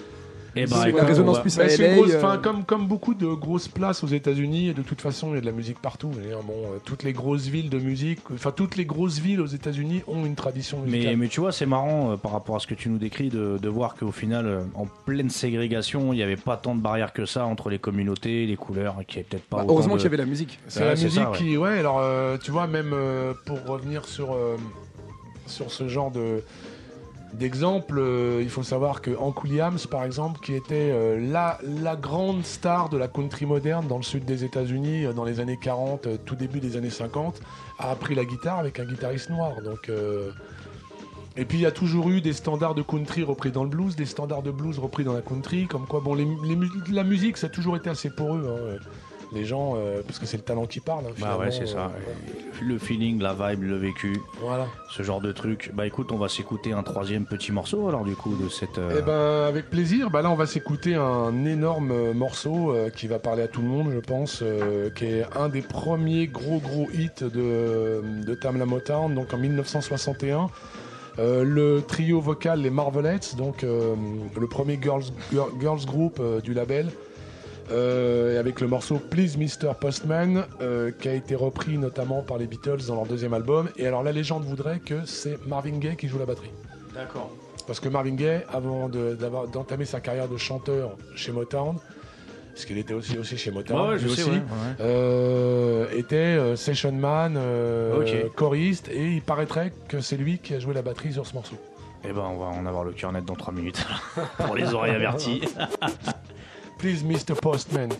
Et bah, c'est la résonance plus à Bah, c'est une L A. grosse- euh, enfin, comme, comme beaucoup de grosses places aux États-Unis, et de toute façon, il y a de la musique partout. Je veux dire, bon, euh, toutes les grosses villes de musique, enfin, toutes les grosses villes aux États-Unis ont une tradition musicale. Mais, mais tu vois, c'est marrant euh, par rapport à ce que tu nous décris de, de voir qu'au final, euh, en pleine ségrégation, il n'y avait pas tant de barrières que ça entre les communautés, les couleurs, qui avait peut-être pas bah, autant heureusement de- qu'il y avait la musique. C'est Ouais, la c'est musique ça, ouais. qui, ouais, alors, euh, tu vois, même euh, pour revenir sur, euh, sur ce genre de d'exemple, euh, il faut savoir que Hank Williams, par exemple, qui était euh, la, la grande star de la country moderne dans le sud des États-Unis euh, dans les années quarante, euh, tout début des années cinquante, a appris la guitare avec un guitariste noir. Donc, euh, et puis il y a toujours eu des standards de country repris dans le blues, des standards de blues repris dans la country, comme quoi, bon, les, les mu- la musique, ça a toujours été assez poreux. Hein. Les gens, euh, parce que c'est le talent qui parle. Hein, Bah ouais, finalement, c'est ça. euh, Le feeling, la vibe, le vécu, voilà. ce genre de truc. Bah écoute, on va s'écouter un troisième petit morceau alors du coup de cette. euh, Eh ben, avec plaisir. Bah là, on va s'écouter un énorme euh, morceau euh, qui va parler à tout le monde, je pense, euh, qui est un des premiers gros gros hits de, de Tamla Motown, donc en mille neuf cent soixante et un. Euh, le trio vocal, les Marvelettes, donc euh, le premier girls, girl- girls group euh, du label. Euh, et avec le morceau Please mister Postman, euh, qui a été repris notamment par les Beatles dans leur deuxième album. Et alors la légende voudrait que c'est Marvin Gaye qui joue la batterie. D'accord. Parce que Marvin Gaye, avant de- d'avoir- d'entamer sa carrière de chanteur chez Motown, parce qu'il était aussi, aussi chez Motown, Ouais, ouais, je lui sais, aussi, ouais, ouais. euh, était euh, session man, euh, Ok. choriste, et il paraîtrait que c'est lui qui a joué la batterie sur ce morceau. Eh ben on va en avoir le cœur net dans trois minutes pour les oreilles averties. Please mister Postman.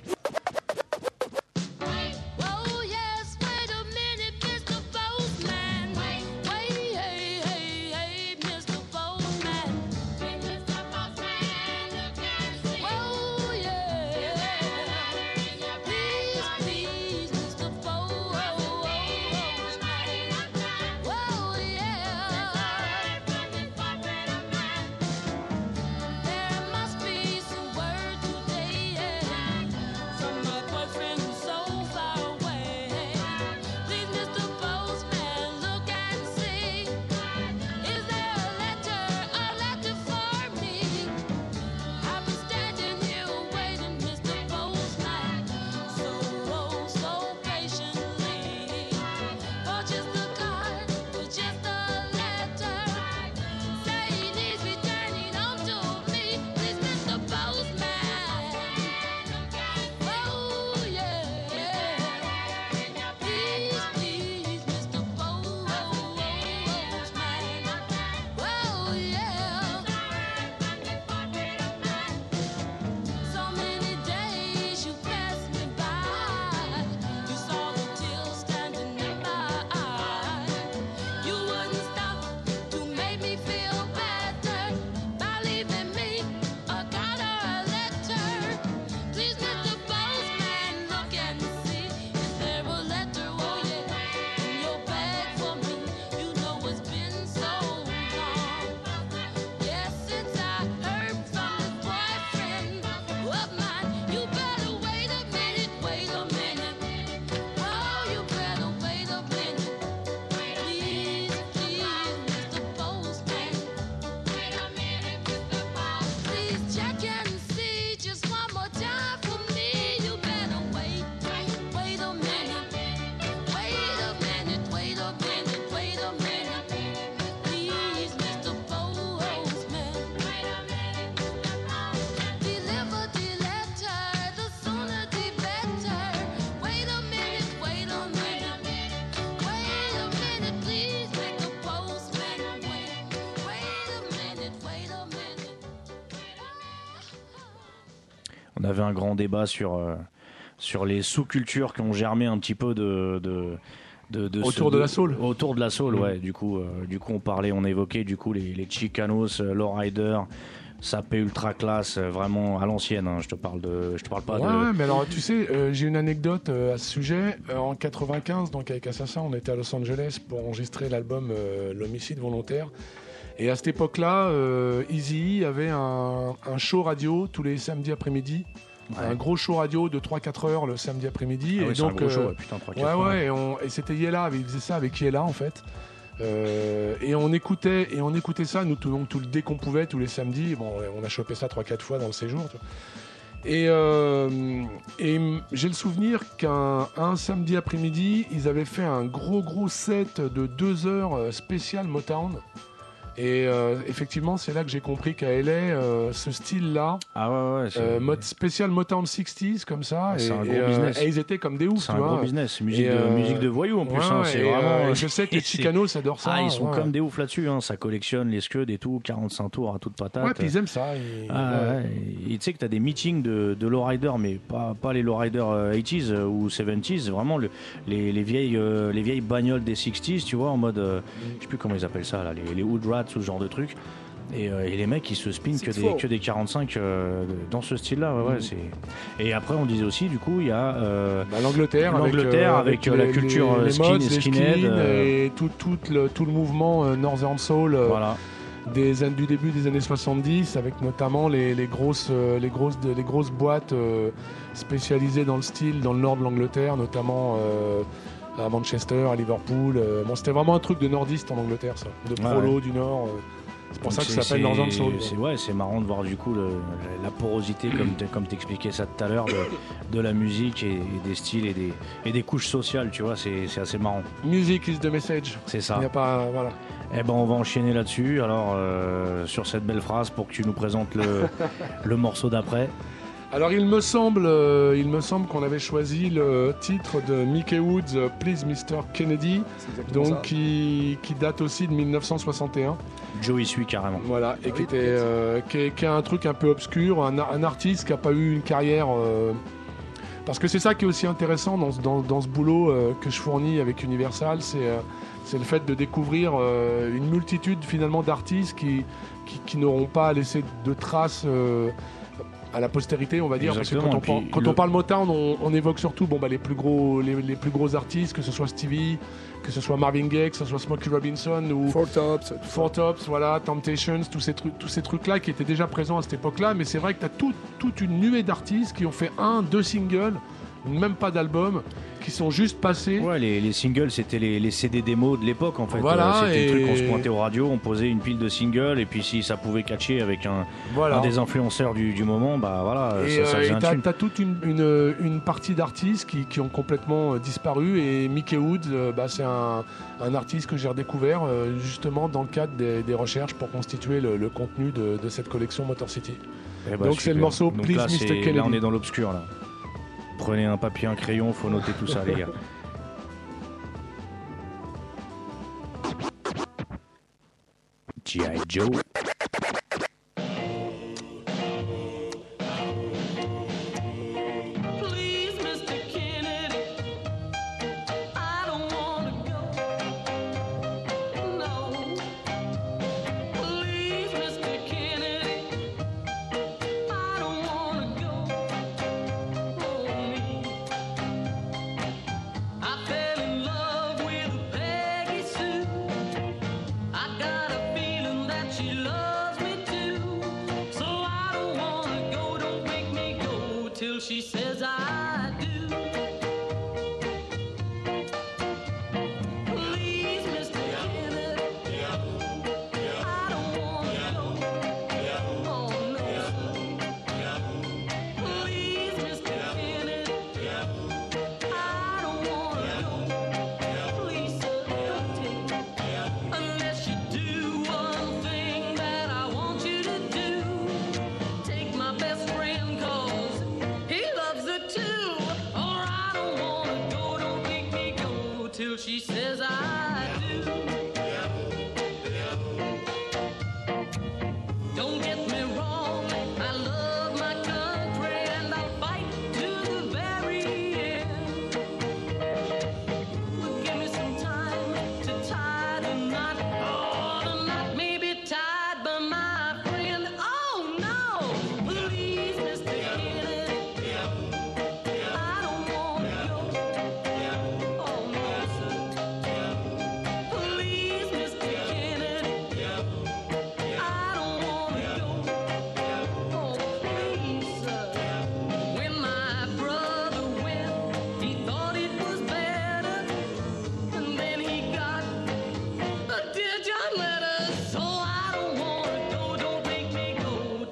Oh yes, wait a minute, mister Postman. Wait, wait, hey, hey, hey, mister Postman. mister Postman, look and see. Oh yeah. Please, please, mister Postman. Oh yeah. There must be some word today, yeah, from my boyfriend who's so far away. Please, mister Postman, look and see. Is there a letter, a letter for me? I've been standing here waiting, mister Postman, so, oh, so patiently. For just a card, for just a letter. Say he needs returning home to me. Please, mister Postman. Oh yeah. Please, please, mister Postman. Oh yeah. So many days you passed me by. You saw the tears standing in my eyes. You wouldn't stop to make me feel better by leaving me a card or a letter. Please, mister Postman, look and see. Is there a letter, oh yeah, in your bag for me? You know it's been so long. Yes, since I heard from this boyfriend of mine. You better wait a minute, wait a minute. Oh, you better wait a minute. Please, please, mister Postman. Wait a minute, mister Postman. Please check and see just one more time for me. You better wait, wait a minute. Wait a minute, wait a minute, wait a minute. Please, mister Postman. Wait a minute, mister Postman. Deliver the letter, the sooner the better. Wait a minute, wait a minute. Wait a minute, please, mister Postman. Wait, wait a minute, wait a minute. On avait un grand débat sur, euh, sur les sous-cultures qui ont germé un petit peu de, de, de, de Autour ce- de la soul. Autour de la soul, Mhm. ouais. Du coup, euh, du coup, on parlait, on évoquait du coup les, les Chicanos, euh, Lowrider, sapé ultra classe, euh, vraiment à l'ancienne. Hein. Je te parle de, je te parle pas Ouais, de. ouais, mais alors tu sais, euh, j'ai une anecdote euh, à ce sujet. Euh, en quatre-vingt-quinze, donc avec Assassin, on était à Los Angeles pour enregistrer l'album euh, L'Homicide volontaire. Et à cette époque-là, euh, Eazy-E avait un, un show radio tous les samedis après-midi. Ouais. Un gros show radio de trois quatre heures le samedi après-midi. Ah et ouais, c'est un donc, gros show, euh, ouais, putain, trois ouais, quatre ouais, et, on- et c'était Yella, il faisait ça avec Yella en fait. Euh, et on écoutait et on écoutait ça nous tout, tout le dès qu'on pouvait tous les samedis. Bon, on a chopé ça trois quatre fois dans le séjour. Tu vois. Et, euh, et j'ai le souvenir qu'un un samedi après-midi, ils avaient fait un gros gros set de deux heures spécial Motown. Et euh, effectivement, c'est là que j'ai compris qu'à L A, euh, ce style-là, ah ouais, ouais, euh, mode spécial Motown soixante comme ça, c'est et, un gros et, business. Euh, et ils étaient comme des oufs. C'est tu un vois. gros business, musique, Et, de, euh, musique de voyous en plus. ouais, hein, c'est et, vraiment. euh, je sais que les Chicanos adorent ça. Ah, ils sont ouais. comme des oufs là-dessus. Hein, ça collectionne les scuds et tout, quarante-cinq tours à toute patate. Ouais, puis ils aiment ça. Ils... Ah, ouais. ouais. Et tu sais que tu as des meetings de, de lowrider, mais pas, pas les lowrider euh, quatre-vingt-dix euh, ou soixante-dix, vraiment le, les, les, vieilles, euh, les vieilles bagnoles des soixante, tu vois, en mode, euh, je sais plus comment ils appellent ça, là, les, les Hood Rats ou ce genre de trucs. Et, euh, et les mecs ils se spinent que des, que des quarante-cinq euh, dans ce style là ouais, ouais, Mm. c'est... Et après on disait aussi du coup il y a euh, bah, l'Angleterre, l'Angleterre avec, euh, avec les, la culture les, les skin mods, et les skinhead skins euh... et tout, tout, le, tout le mouvement euh, Northern Soul euh, voilà. des, du début des années soixante-dix avec notamment les, les, grosses, euh, les, grosses, les grosses boîtes euh, spécialisées dans le style dans le nord de l'Angleterre, notamment euh, à Manchester, à Liverpool. euh, bon, c'était vraiment un truc de nordiste en Angleterre, ça, de prolo ouais, ouais. du nord. Euh, c'est pour Donc ça que ça s'appelle Northern Soul. C'est, ouais, c'est marrant de voir du coup le, la porosité, comme, t'es, comme t'expliquais ça tout à l'heure, de, de la musique et, et des styles et des, et des couches sociales, tu vois, c'est, c'est assez marrant. Music is the message. C'est ça. Il n'y a pas, voilà. Eh ben on va enchaîner là-dessus, alors euh, sur cette belle phrase pour que tu nous présentes le, le morceau d'après. Alors il me semble, euh, il me semble qu'on avait choisi le titre de Mickey Woods, euh, Please mister Kennedy, donc qui, qui date aussi de mille neuf cent soixante et un. Joe y suit carrément. Voilà, et Ah qui oui, était, euh, qui, est, qui a un truc un peu obscur, un, un artiste qui n'a pas eu une carrière. Euh, parce que c'est ça qui est aussi intéressant dans, ce- dans, dans ce boulot euh, que je fournis avec Universal, c'est euh, c'est le fait de découvrir euh, une multitude finalement d'artistes qui, qui, qui n'auront pas laissé de traces. Euh, à la postérité, on va dire, Exactement, parce que quand, on, et puis par- quand le- on parle Motown, on, on évoque surtout bon, bah, les, plus gros, les, les plus gros artistes, que ce soit Stevie, que ce soit Marvin Gaye, que ce soit Smokey Robinson ou Four Tops. Four Tops, voilà, Temptations, tous ces trucs, tous ces trucs-là qui étaient déjà présents à cette époque-là. Mais c'est vrai que tu as tout, toute une nuée d'artistes qui ont fait un, deux singles, même pas d'album, qui sont juste passés. Ouais, les, les singles, c'était les, les C D démos de l'époque en fait. Voilà, Euh, c'était et- le truc, on se pointait aux radios, on posait une pile de singles et puis si ça pouvait catcher avec un, Voilà. un des influenceurs du, du moment, bah voilà, Et ça, ça euh, faisait et un t'as, tune. t'as toute une, une, une partie d'artistes qui, qui ont complètement euh, disparu. Et Mickey Woods, euh, bah, c'est un, un artiste que j'ai redécouvert euh, justement dans le cadre des, des recherches pour constituer le, le contenu de, de cette collection Motor City. Eh bah, Donc c'est super. le morceau Donc Please là, mister c'est- Kennedy. Là on est dans l'obscur là. Prenez un papier, un crayon, faut noter tout ça les gars. G I. Joe. Please, mister Kennedy, I don't wanna go. No. Please, mister Kennedy, I don't wanna go. Oh, me. I fell in love with Peggy Sue. I got a feeling that she loves me too. So I don't wanna go, don't make me go till she says I do. Please, mister Kennedy, I don't wanna go. Oh no. Please, mister Kennedy, I don't wanna go. Please, sir, don't take me. Unless you do one thing that I want you to do. Take my best friend, cause he loves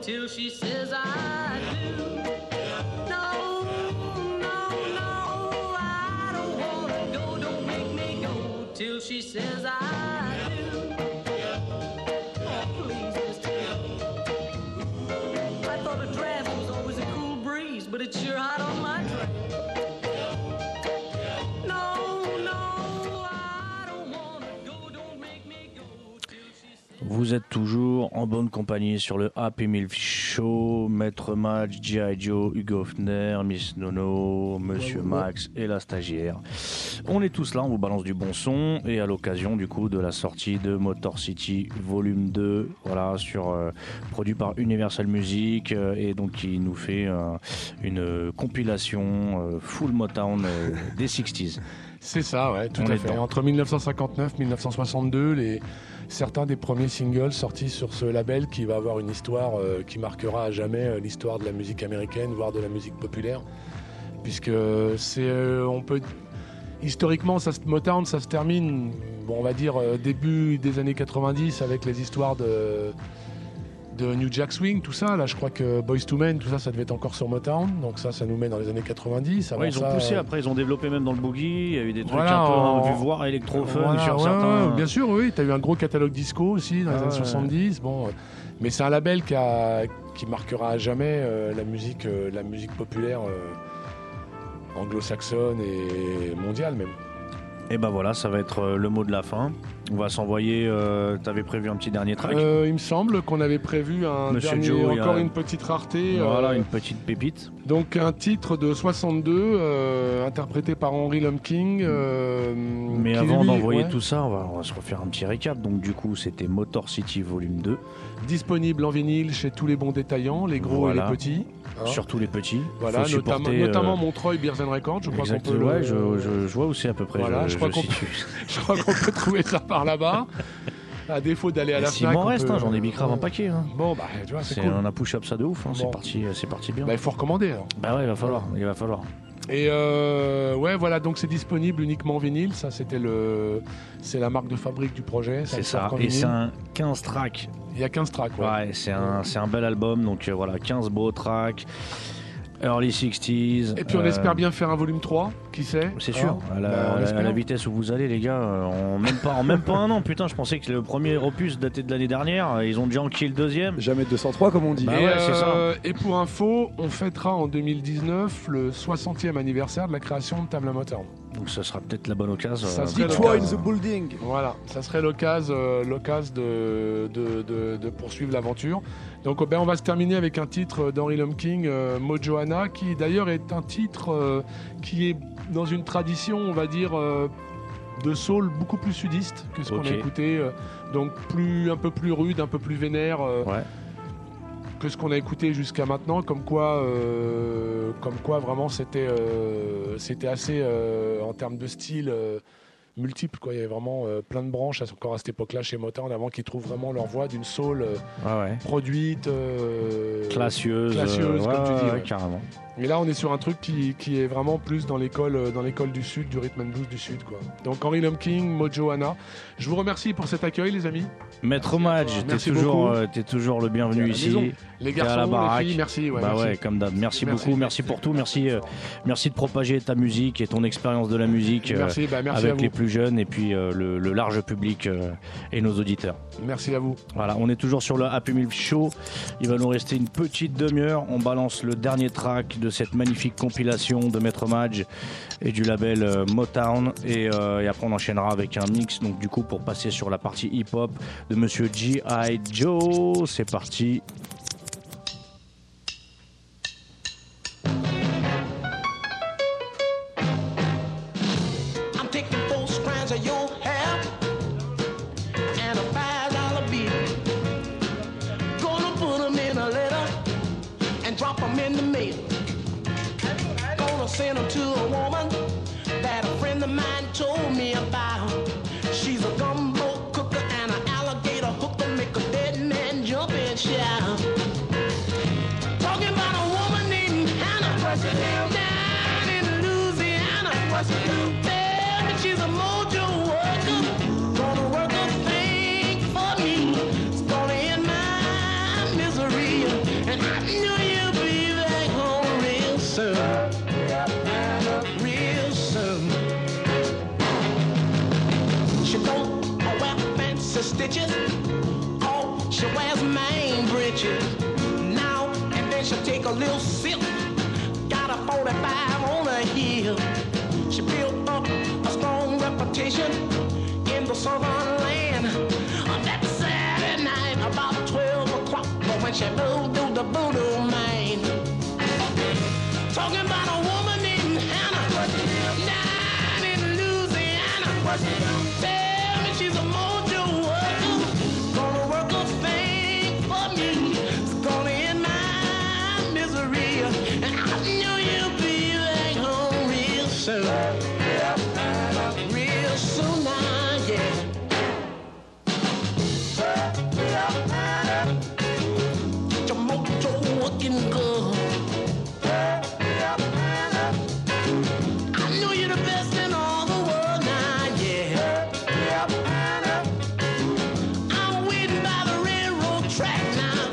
till she says I do. No, no, no, I don't wanna go, don't make me go till she says I do. Oh, please, Mister I thought a draft was always a cool breeze, but it's sure hot on my track. Vous êtes toujours en bonne compagnie sur le Happy Meal Show. Maître Match, G I. Joe, Hugo Hoffner, Miss Nono, Monsieur Max et la stagiaire. On est tous là, on vous balance du bon son. Et à l'occasion du coup de la sortie de Motor City Volume deux, voilà, sur, euh, produit par Universal Music, euh, et donc qui nous fait euh, une compilation euh, full Motown euh, des sixties. C'est ça, ouais, tout On à est fait. dedans. Entre dix-neuf cent cinquante-neuf et dix-neuf cent soixante-deux, les, certains des premiers singles sortis sur ce label qui va avoir une histoire euh, qui marquera à jamais euh, l'histoire de la musique américaine, voire de la musique populaire. Puisque c'est, euh, on peut... Historiquement, ça, se- Motown, ça se termine, bon, on va dire, euh, début des années quatre-vingt-dix avec les histoires de... de New Jack Swing, tout ça. Là, je crois que Boyz two Men, tout ça, ça devait être encore sur Motown. Donc ça, ça nous met dans les années quatre-vingt-dix. Avant Ouais, ils ont ça, poussé euh, après, ils ont développé même dans le boogie. Il y a eu des trucs Voilà, un peu on- en vue voir électro-fun Voilà, sur ouais, certains. ouais, bien sûr, oui. Tu as eu un gros catalogue disco aussi dans les Ah années ouais. soixante-dix. Bon, euh, mais c'est un label qui, a, qui marquera à jamais euh, la, musique, euh, la musique populaire euh, anglo-saxonne et mondiale même. Et ben voilà, ça va être euh, le mot de la fin. On va s'envoyer. Euh, T'avais prévu un petit dernier track. Euh, il me semble qu'on avait prévu un Monsieur dernier, Joe, il y a- encore une petite rareté. Voilà, euh, une petite pépite. Donc un titre de soixante-deux, euh, interprété par Henry Lumpkin. euh, Mais qui, avant lui, d'envoyer ouais, tout ça, on va, on va se refaire un petit récap. Donc du coup, c'était Motor City Volume deux. disponible en vinyle chez tous les bons détaillants, les gros Voilà. et les petits. hein. Surtout les petits. Voilà, Faut notamment, supporter, notamment euh, Montreuil Beers and Records, je crois qu'on exact, peut. ouais, le- je, je, je vois où c'est à peu près. Voilà, je, je, crois je qu'on situe. je crois qu'on peut trouver ça par là-bas. À défaut d'aller à Et la S'il Fnac. m'en on reste, peut- hein, j'en ai bicrave un paquet. Hein. Bon, bah, tu vois, c'est C'est cool. On a push-up ça de ouf. Hein, Bon. C'est parti, c'est parti bien. Bah, il faut recommander alors. Bah ouais, il va falloir. Il va falloir. Et euh, ouais, voilà, donc c'est disponible uniquement en vinyle. Ça, c'était le, c'est la marque de fabrique du projet. C'est ne sort ça. qu'en Et vinyle. c'est un quinze tracks. Il y a quinze tracks. Ouais. Ouais, c'est un, c'est un bel album. Donc euh, voilà, quinze beaux tracks. Early sixties. Et puis on euh, espère bien faire un volume trois, qui sait. C'est hein. sûr, à la, Bah, on à la- espère. à la vitesse où vous allez, les gars, euh, en même pas, en même pas un an. Putain, je pensais que le premier opus datait de l'année dernière. Ils ont déjà enquillé le deuxième. Jamais deux cent trois, comme on dit. Bah et, ouais, c'est euh, et pour info, on fêtera en deux mille dix-neuf le soixantième anniversaire de la création de Tamla Motown. Donc ça sera peut-être la bonne occasion. Ça euh, serait pour- Detroit in l'occasion. the building. Voilà, ça serait l'occasion euh, l'occasion de, de, de, de poursuivre l'aventure. Donc ben, on va se terminer avec un titre d'Henry Lumpkin, euh, Mojohanna, qui d'ailleurs est un titre euh, qui est dans une tradition, on va dire, euh, de soul beaucoup plus sudiste que ce qu'on Ok. a écouté. euh, donc plus, un peu plus rude, un peu plus vénère. euh, Ouais. que ce qu'on a écouté jusqu'à maintenant, comme quoi, euh, comme quoi vraiment c'était, euh, c'était assez euh, en termes de style euh, multiple, quoi. Il y avait vraiment euh, plein de branches encore à cette époque-là chez Motown, avant qu'ils trouvent vraiment leur voix d'une soul euh, Ouais, ouais. produite, euh, Classieuse. classieuse, euh, comme tu ouais, dis. ouais, ouais. carrément. Et là, on est sur un truc qui, qui est vraiment plus dans l'école, euh, dans l'école du Sud, du rhythm and blues du Sud, quoi. Donc Henry Lumpkin, Mojohanna. Je vous remercie pour cet accueil, les amis. Maître Madge, t'es Merci toujours, beaucoup. euh, t'es toujours le bienvenu T'es à la ici. maison. Les T'es à la garçons, les baraque. filles, merci. Ouais, bah merci. ouais, comme d'hab. Merci, Merci. beaucoup, merci pour tout, merci, euh, merci de propager ta musique et ton expérience de la musique euh, Merci, bah, merci à avec vous. les plus jeunes et puis euh, le, le large public euh, et nos auditeurs. Merci à vous. Voilà, on est toujours sur le Happy Meal Show. Il va nous rester une petite demi-heure. On balance le dernier track de cette magnifique compilation de Maître Madge et du label euh, Motown. Et, euh, et après, on enchaînera avec un mix. Donc, du coup, pour passer sur la partie hip-hop de Monsieur G I. Joe. C'est parti. I'm taking four strands of your hair and a five dollar bill. Gonna put them in a letter and drop them in the mail. Gonna send them to a woman that a friend of mine told me about. She's a gumbo cooker and an alligator hooker, make a dead man jump and shout. Talking about a woman named Hannah down in Louisiana. Tell me she's a mojo worker, gonna work a thing for me. It's gonna end my misery I know you'll be back home real soon. Real soon. She don't wear fancy stitches. Oh, she wears main breeches. Now and then she'll take a little sip. Got a forty-five on her heel. She built up a strong reputation in the southern land. On that Saturday night, about twelve o'clock, when she moved through the voodoo man. Talking about a woman named Hannah, down in Louisiana. Tell me she's a mojo worker, gonna work a thing for me. It's gonna end my misery, and I know you'll be back home real soon. Real soon now, yeah. Get your mojo working good. I know you're the best in all the world now, yeah. I'm waiting by the railroad track now,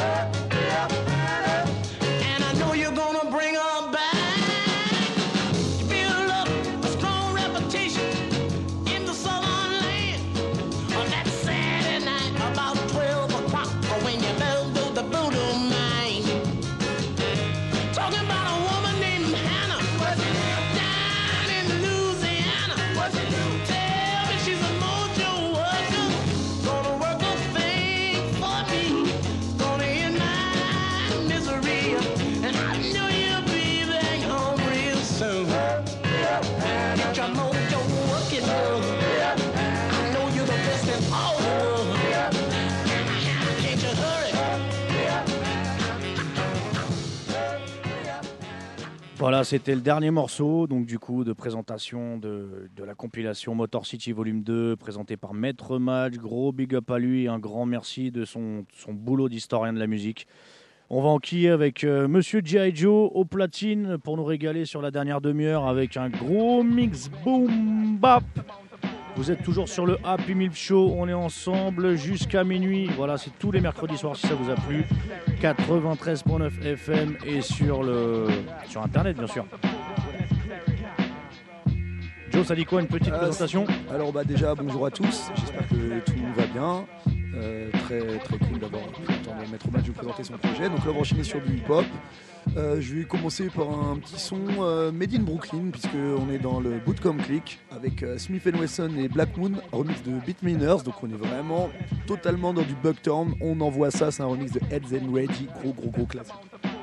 and I know you're gonna bring her back. You build up a strong reputation in the southern land. On that Saturday night, about twelve o'clock, when you moved through the voodoo man. Talking about a woman named Hannah, down in Louisiana. Tell me she's a mojo worker, gonna work a thing for me. Gonna end my misery, and I know you'll be back home real soon. Get your mojo working, girl. I know you're the best in all the world. Can't you hurry? Voilà, c'était le dernier morceau, donc du coup, de présentation de, de la compilation Motor City Volume deux, présenté par Maître Match. Gros big up à lui, un grand merci de son, son boulot d'historien de la musique. On va enquiller avec euh, Monsieur G I. Joe au platine pour nous régaler sur la dernière demi-heure avec un gros mix boom bap. Vous êtes toujours sur le Happy Milf Show, on est ensemble jusqu'à minuit. Voilà, c'est tous les mercredis soirs si ça vous a plu. quatre-vingt-treize virgule neuf F M et sur, le... sur Internet, bien sûr. Joe, ça dit quoi, une petite Euh, présentation? Alors bah déjà bonjour à tous, j'espère que tout va bien. Euh, très très cool d'avoir pris le temps de mettre au match de présenter son projet. Donc là on va enchaîner sur du hip-hop. Euh, je vais commencer par un petit son euh, Made in Brooklyn, puisque on est dans le Bootcamp Click avec euh, Smith and Wesson et Black Moon, remix de Beatminers. Donc on est vraiment totalement dans du Bucktown. On envoie ça, c'est un remix de Heads and Ready, gros gros gros classique.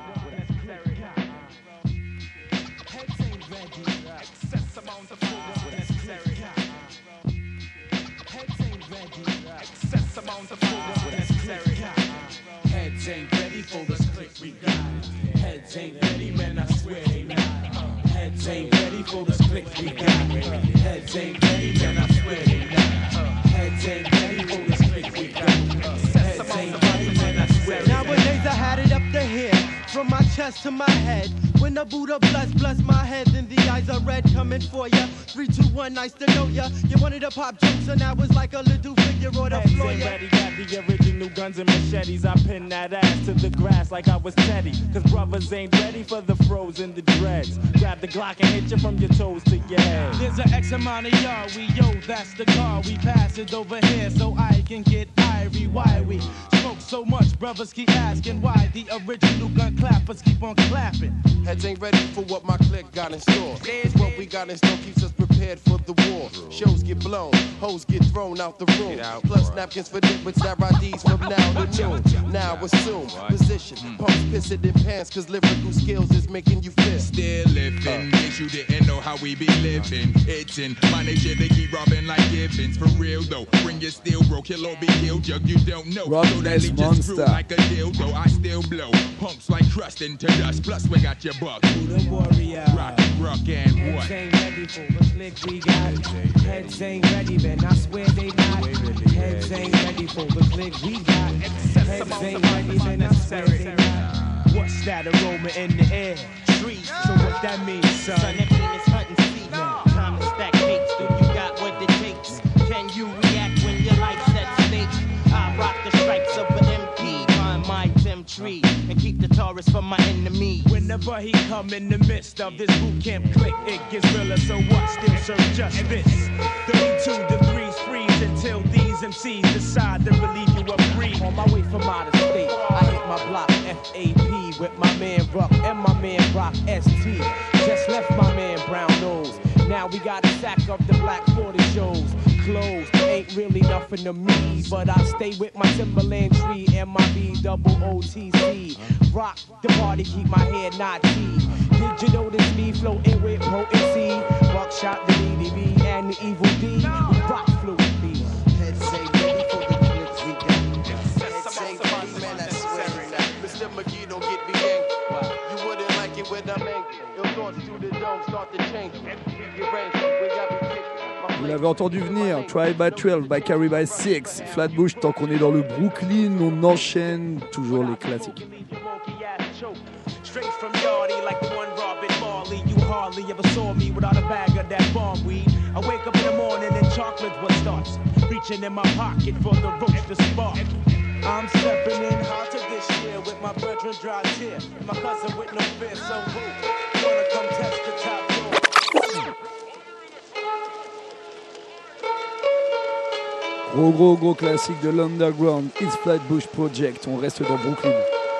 Heads ain't ready for the split we got. Heads ain't ready, man, I swear they not. Heads ain't ready for the split we got. Heads ain't ready, man, I swear they not. Heads ain't ready for the split we got. Heads ain't ready, man, I swear they not. Nowadays I had it up to here, from my chest to my head. When the Buddha bless, bless my head, then the eyes are red, coming for ya. Three, two, one, nice to know ya. You wanted to pop jokes, and I was like a little figure or the Heads floor. ain't Yeah. ready, got the original guns and machetes. I pin that ass to the grass like I was Teddy. Cause brothers ain't ready for the froze and the dreads. Grab the Glock and hit you from your toes to your head. There's an X amount of y'all, we yo, that's the car. We pass it over here so I can get irie. Why we smoke so much, brothers keep asking why the original gun clappers keep on clapping. Heads ain't ready for what my clique got in store. Cause what we got in store keeps us prepared for the war. Shows get blown, hoes get thrown out the room. Plus napkins for dip with R I Ds from now to noon. Now assume position, pumps pissing in pants cause lyrical skills is making you feel. Still living, bitch, you didn't know how we be living. It's in my nature, they keep robbing like Gibbons. For real though, bring your steel bro, kill or be killed, jug you don't know. Rob so that this lead just through monster. like a dildo, I still blow. Pumps like crust into dust, plus we got your buck. The warrior. Rock, rock and what? Heads ain't ready for the click we got. Heads ain't ready, man, I swear they not. Heads ain't ready for the click we got. Heads ain't ready, man, I swear they not. What's that aroma in the air? Trees. So what that means, son? Son, that mean it's hunting season. Time to stack cakes. Do you got what it takes? Can you react when your life set stakes? I rock the stripes of an M P. Find my Tim tree and keep the Taurus from my enemies. Whenever he come in the midst of this boot camp click, it gets realer, so what? Still serve justice. thirty-two degrees freeze until these M Cs decide to relieve you of grief. On my way from out of state, I hit my block F A P with my man Ruck and my man Rock S T. Just left my man Brown Nose. Now we got a sack of the Black forty shows. Clothes ain't really nothing to me, but I stay with my Timberland tree and my B double O T C. Rock the party, keep my head not T. Did you notice me floating with potency? Buckshot, the D D B, and the Evil D. We rock fluently. Head say ready for the clips we got. Head say ready, man, I swear it now. Mister McGee, don't get me angry. You wouldn't like it when I'm angry. Your thoughts through the dome start to change. Keep your range, we got me kicked. Vous l'avez entendu venir, Try by twelve by Carry by six, Flatbush, tant qu'on est dans le Brooklyn, on enchaîne toujours les classiques. Straight from Yardy like the one Robin Marley. You hardly ever saw me without a bag of that bomb weed. I wake up in the morning and chocolate's what starts. Reaching in my pocket for the roach to spark. I'm stepping in hard to this year with my brethren dry tear. My cousin with no fear, so who wanna come test the top floor? Gros gros gros classique de l'Underground, It's Flatbush Project, on reste dans Brooklyn.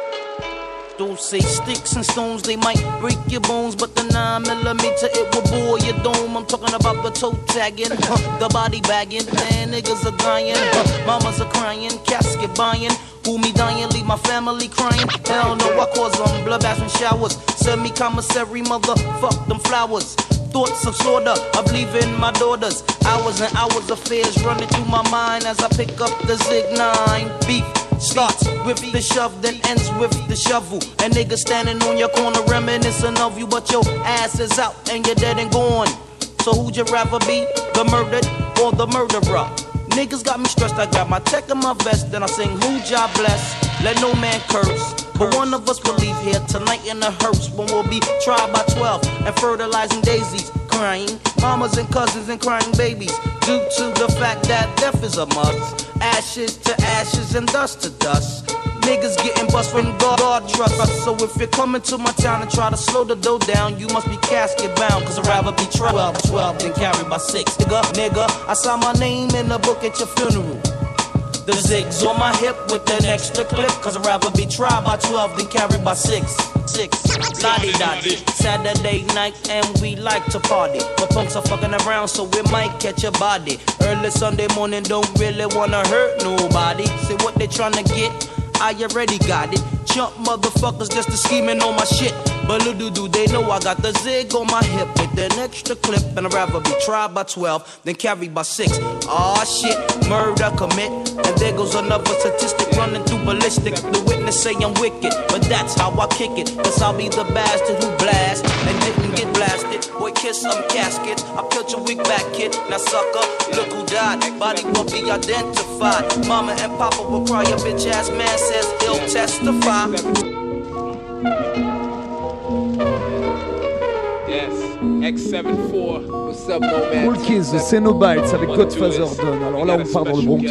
Don't say sticks and stones, they might break your bones, but the nine millimeter, it will bore your dome. I'm talking about the toe tagging, huh, the body bagging, man, niggas are dying, huh, mamas are crying, casket buying, who me dying, leave my family crying. Hell no, I cause them bloodbaths and showers, semi-commissary, motherfuck them flowers. Thoughts of slaughter, of leaving my daughters. Hours and hours of fears running through my mind as I pick up the Zig nine. Beef starts with the shove, then ends with the shovel. And niggas standing on your corner reminiscing of you, but your ass is out and you're dead and gone. So who'd you rather be, the murdered or the murderer? Niggas got me stressed, I grab my tech and my vest, then I sing who job bless, let no man curse. But one of us will leave here tonight in a hearse when we'll be tried by twelve and fertilizing daisies, crying mamas and cousins and crying babies due to the fact that death is a must. Ashes to ashes and dust to dust. Niggas getting bust from God, God trust us. So if you're coming to my town and try to slow the dough down, you must be casket bound, cause I'd rather be twelve, twelve than carried by six. Nigga, nigga, I saw my name in the book at your funeral. The zigs on my hip with an extra clip, cause I'd rather be tried by twelve than carried by six. Six, la-di-da-di, Saturday night and we like to party. But punks are fucking around so we might catch a body. Early Sunday morning don't really wanna hurt nobody. Say what they tryna get, I already got it. Chump motherfuckers just a scheming on my shit. But little do they know I got the zig on my hip with an extra clip, and I'd rather be tried by twelve than carried by six. Aw shit, murder commit, and there goes another statistic running through ballistic. The witness say I'm wicked, but that's how I kick it. Cause I'll be the bastard who blast and didn't get blasted. Boy, kiss some casket, I killed your weak back kid. Now sucker, look who died, body won't be identified. Mama and papa will cry, a bitch ass man says he'll testify. Yes, X seventy-four, what's up, no man? Cool Kids, The Cenobites avec Godfather Don. Alors là, on part dans le Bronx.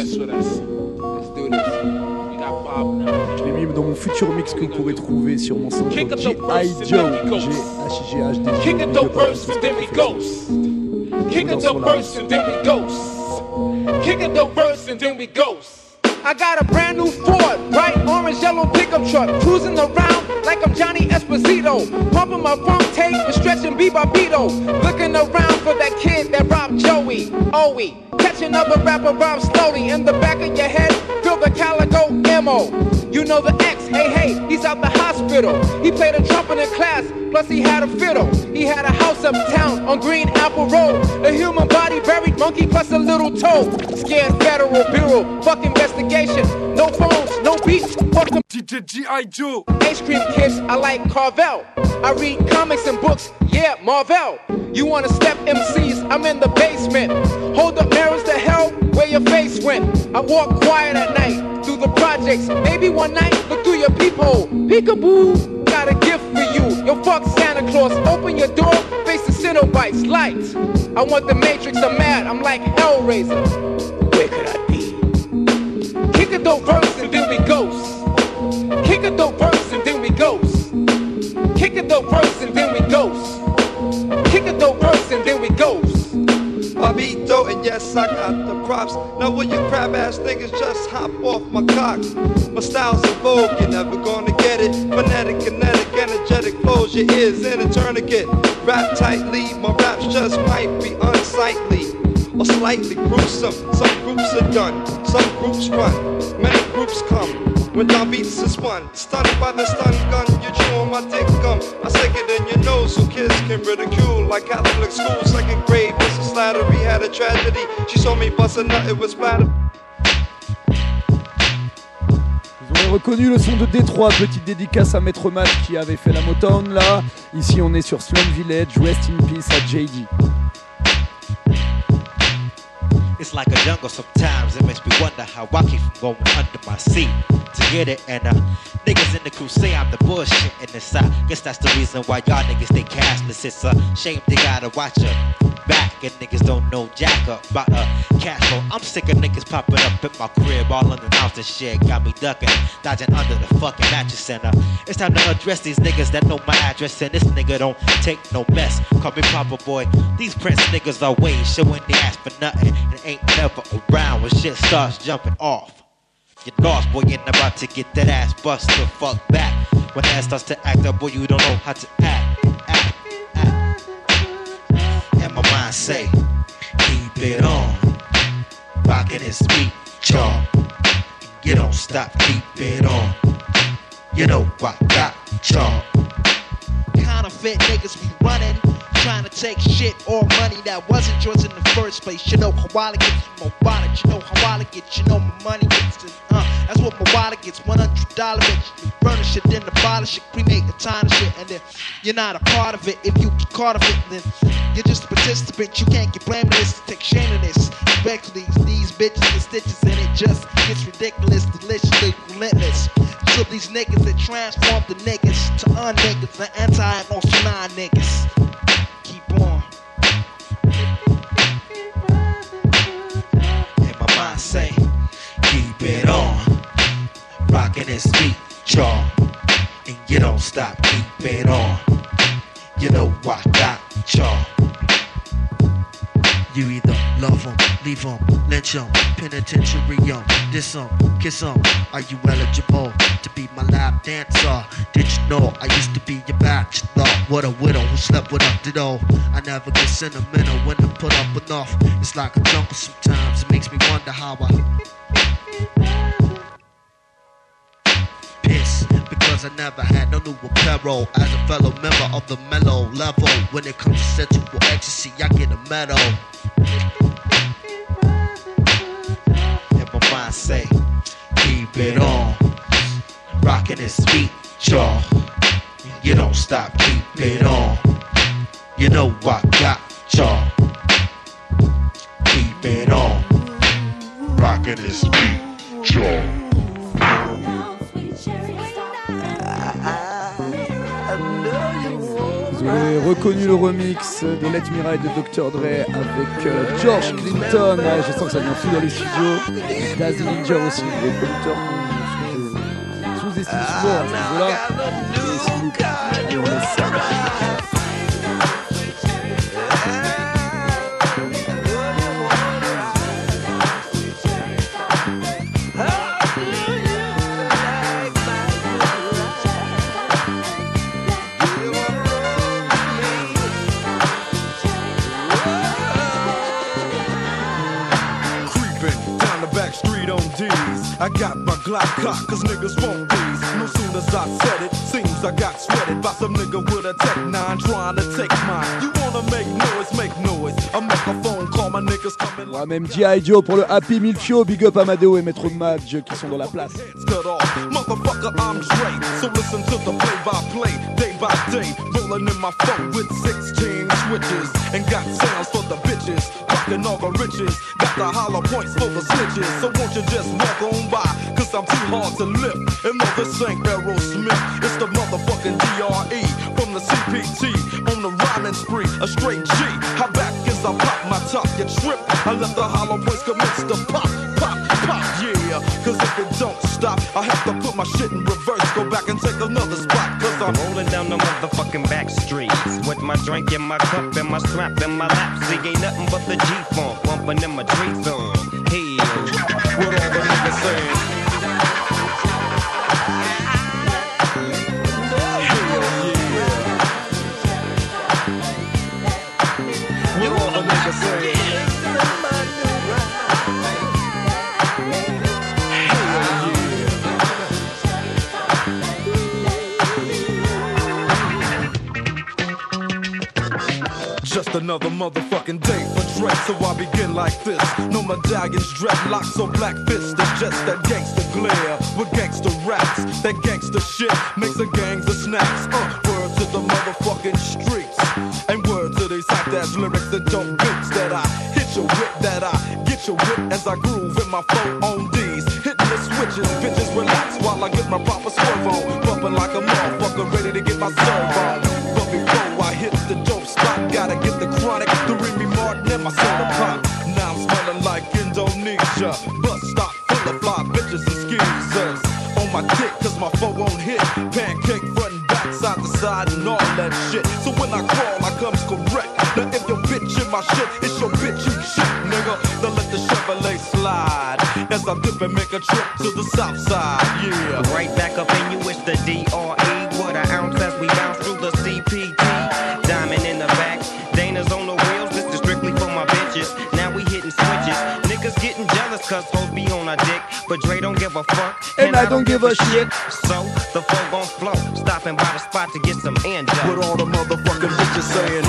Je l'ai mis dans mon futur mix que vous pourrez trouver sur mon SoundCloud. G I. Joe, G H G H D. Kick it the verse and then we ghost. Kick it the verse and then we ghost. Kick it the verse and then we ghost. I got a brand new Ford, bright orange yellow pickup truck, cruising around like I'm Johnny Esposito, pumping my funk tape and stretching B-Bobito, looking around for that kid that robbed Joey, Owie, catch another rapper rhyme slowly, in the back of your head, feel the calico ammo, you know the X, hey hey, he's out the hospital, he played a trumpet in class, plus he had a fiddle, he had a house uptown on Green Apple Road, a human body buried monkey plus a little toe, scared federal bureau, fuck investigation, no phones, no beats, fuck them D J G I. Joe. Ice cream kids, I like Carvel, I read comics and books, yeah, Marvel, you wanna step M Cs, I'm in the basement, hold up mirrors to hell, where your face went, I walk quiet at night, through the projects, maybe one night, look through your peephole, peekaboo, got a gift for you, yo fuck Santa Claus, open your door, face the Cenobites, lights, I want the Matrix, I'm mad, I'm like Hellraiser, where could I be? Kick it the verse and then we ghost, kick Kick a dope verse and then we ghost. Kick a dope verse and then we ghost. Kick a dope verse and then we ghost. Babito, and yes, I got the props. Now will you crab ass niggas just hop off my cock? My style's in vogue, you're never gonna get it. Phonetic, kinetic, energetic flows your ears in a tourniquet. Rap tightly, my raps just might be unsightly or slightly gruesome. Some groups are done, some groups run, many groups come. When down beats is spun, stunned by the stun gun, you chew on my dick gum. I stick it in your nose so kids can ridicule. Like Catholic school, second grade, Missus Slattery had a tragedy. She saw me bust a nut, it was splattered. Vous aurez reconnu le son de Détroit, petite dédicace à Maître Matt qui avait fait la Motown là. Ici on est sur Slum Village, rest in peace à J D. It's like a jungle sometimes, it makes me wonder how I keep from going under my seat to get it. And uh, niggas in the crew say I'm the bullshit in this. I guess that's the reason why y'all niggas stay cashless. It's a shame they gotta watch a back and niggas don't know jack up about a cash flow. I'm sick of niggas popping up at my crib all unannounced and shit. Got me ducking, dodging under the fucking mattress center. It's time to address these niggas that know my address, and this nigga don't take no mess. Call me Papa Boy. These Prince niggas are way showing their ass for nothing and ain't never around when shit starts jumping off. You're lost, boy, you're about to get that ass bust the fuck back. When ass starts to act up, boy, you don't know how to act, act, act. And my mind say, keep it on, rockin' this beat, y'all. You don't stop, keep it on. You know I got y'all. Counterfeit niggas be running, trying to take shit or money that wasn't yours in the first place. You know how I get my wallet, you know how I get, you know my money gets to, uh, that's what my wallet gets, one hundred dollars, bitch. You furnish it, then abolish it, cremate the time and shit, and then you're not a part of it. If you get caught of it, then you're just a participant. You can't get blamed for this, take shame in this. Especially these bitches and stitches, and it just gets ridiculous, deliciously relentless. So these niggas that transform the niggas to un-niggas, the anti-emotional niggas. Keep on. And my mind say, keep it on. Rockin' this beat, y'all. And you don't stop, keep it on. You know I got y'all. You either love them, leave them, lynch them, penitentiary them, diss them, kiss them. Are you eligible to be my lap dancer? Did you know I used to be your bachelor? What a widow who slept with up the dough. I never get sentimental when I put up enough. It's like a jungle sometimes, it makes me wonder how I piss, because I never had no new apparel. As a fellow member of the mellow level, when it comes to sensual ecstasy, I get a medal. And my mind say, keep it on. Rockin' this beat, y'all. You don't stop, keep it on. You know I got y'all. Keep it on. Rockin' this beat, y'all. Vous avez reconnu le remix de Let Me Ride de docteur Dre avec euh, George Clinton. Ah, je sens que ça vient tout dans les studios. Dazzy Ninja aussi, les producteurs qu'on sous-estime souvent à ce niveau-là. Et Snoop, allez, on laisse ça. I got my Glock cocked, cause niggas won't these. No soon as I said it, seems I got sweated by some nigga with a tech nine trying to take mine. You wanna make noise, make noise. I make a phone call, my niggas coming. Ouais, même G I. Joe pour le Happy Milfio, big up Amadeo et Maître Madge qui sont dans la place. Cut off. Motherfucker, I'm straight. So listen to the play by play, day by day. Rolling in my phone with sixteen switches. And got sounds for the bitches. Fucking all the riches. Got the hollow points for the snitches. So won't you just walk on by? Cause I'm too hard to lift. And no, this ain't Aerosmith. It's the motherfucking D R E from the C P T. On the rhyming spree, a straight G. How back as I pop my top, you trip. I let the hollow points commence to pop, pop, pop, yeah. Cause if it don't stop, I have to put my shit in reverse. Go back another spot, cause I'm rolling down the motherfucking back streets with my drink in my cup and my strap in my lap. See, ain't nothing but the G-funk bumping in my Dre song. Hell, what all the niggas saying? What all the niggas saying? Just another motherfucking day for Dre, so I begin like this. No medallions, dreadlocks, or black fists. It's just that gangster glare with gangster raps. That gangster shit makes a gangs of snaps. Uh, word to the motherfucking streets. And word to these hot ass lyrics that don't beats. That I hit your whip, that I get your whip as I groove in my phone on D's. Hitting the switches, bitches relax while I get my proper swerve on. Bumping like a motherfucker ready to get my serve on. But before I hit the dope spot, gotta get the chronic, the Remy Martin and my soda pop. Now I'm smelling like Indonesia. Bus stop full of fly bitches and skeezers. On my dick, cause my foe won't hit. Pancake front and back, side to side and all that shit. So when I crawl, I comes correct. Now if your bitch in my shit, it's your bitch you shit, nigga. Then let the Chevrolet slide as I dip and make a trip to the south side, yeah. Right back up in you, it's the D R E. What an ounce as we bounce through the C P T. Diamond in the back, Dana's on the wheels. This is strictly for my bitches. Now we hitting switches. Niggas getting jealous cause hoes be on our dick. But Dre don't give a fuck, and, and I, I don't give a shit. So the phone gon' flow, stopping by the spot to get some end up. What all the motherfucking bitches saying?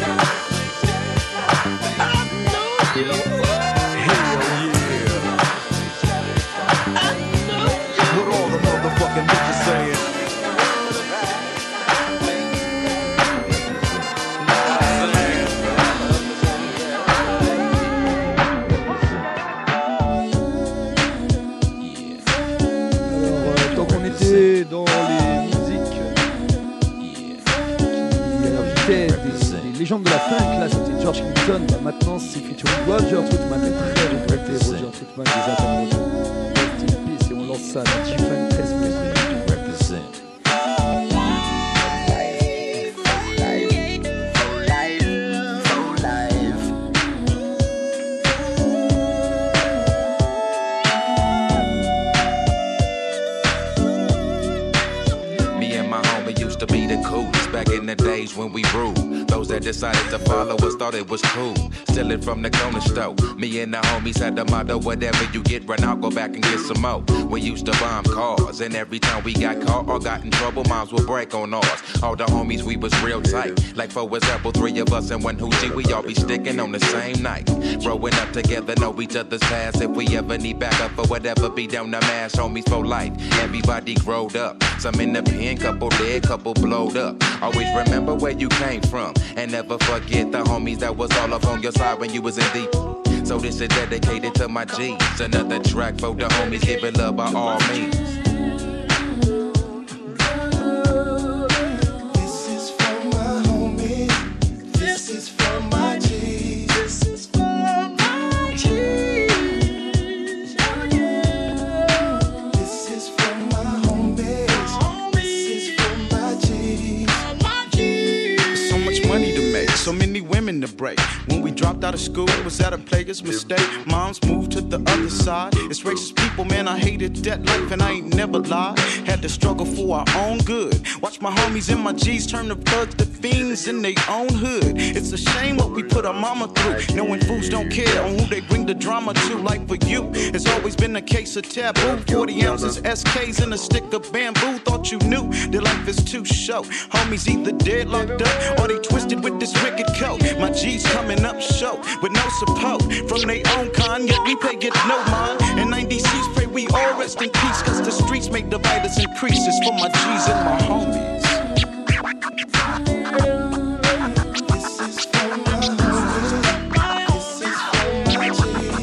Dans les musiques qui invitaient des, des légendes de la funk, là c'était George Clinton, bah, maintenant c'est featuring Roger Troutman, le très regretté Roger Troutman des Attaques Rest in Peace, et on lance ça à G-Funk treize minutes. In the days when we ruled, those that decided to follow us thought it was cool. Stealing from the corner store. Me and the homies had the motto, whatever you get, run out, go back and get some more. We used to bomb cars, and every time we got caught or got in trouble, moms would break on ours. All the homies, we was real tight. Like for example, three of us and one hoochie, we all be sticking on the same night. Growing up together, know each other's past. If we ever need backup for whatever, be down the mash, homies for life. Everybody growed up. Some in the pen, couple dead, couple blowed up. Always remember where you came from, and never forget the homies that was all up on your side when you was in deep. So this is dedicated to my G's. Another track for the homies, give it love by all means. This is for my homies. This is for my G's. This is for my G's. Oh yeah. This is for my homies. This is for my G's. So much money to make, so many women to break. When we dropped out of school, was that a player's mistake? Moms moved to the other side. It's racist people, man, I hated that life and I ain't never lied. Had to struggle for our own good. Watch my homies and my G's turn to thugs to fiends in their own hood. It's a shame what we put our mama through. Knowing fools don't care on who they bring the drama to. Like for you, it's always been a case of taboo. forty ounces, S Ks and a stick of bamboo. Thought you knew that life is too short. Homies either dead, locked up, or they twisted with this wicked coat. My G's coming up short with no support from their own kind, yet we pay it no mind. And ninety C's pray we all rest in peace, cause the streets make dividers increase. It's for my G's and my homies. This is for my homies. This is for my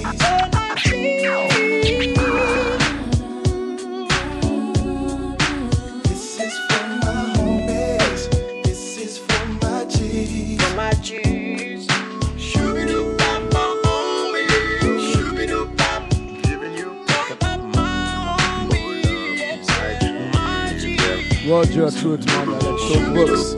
G's. This is for my homies. This is for my G's. For my G's. Shoo-be-doo-bop, my homie. Shoo-be-doo-bop. Giving you my homies. My G's. Roger Roger Troutman à la Talkbox.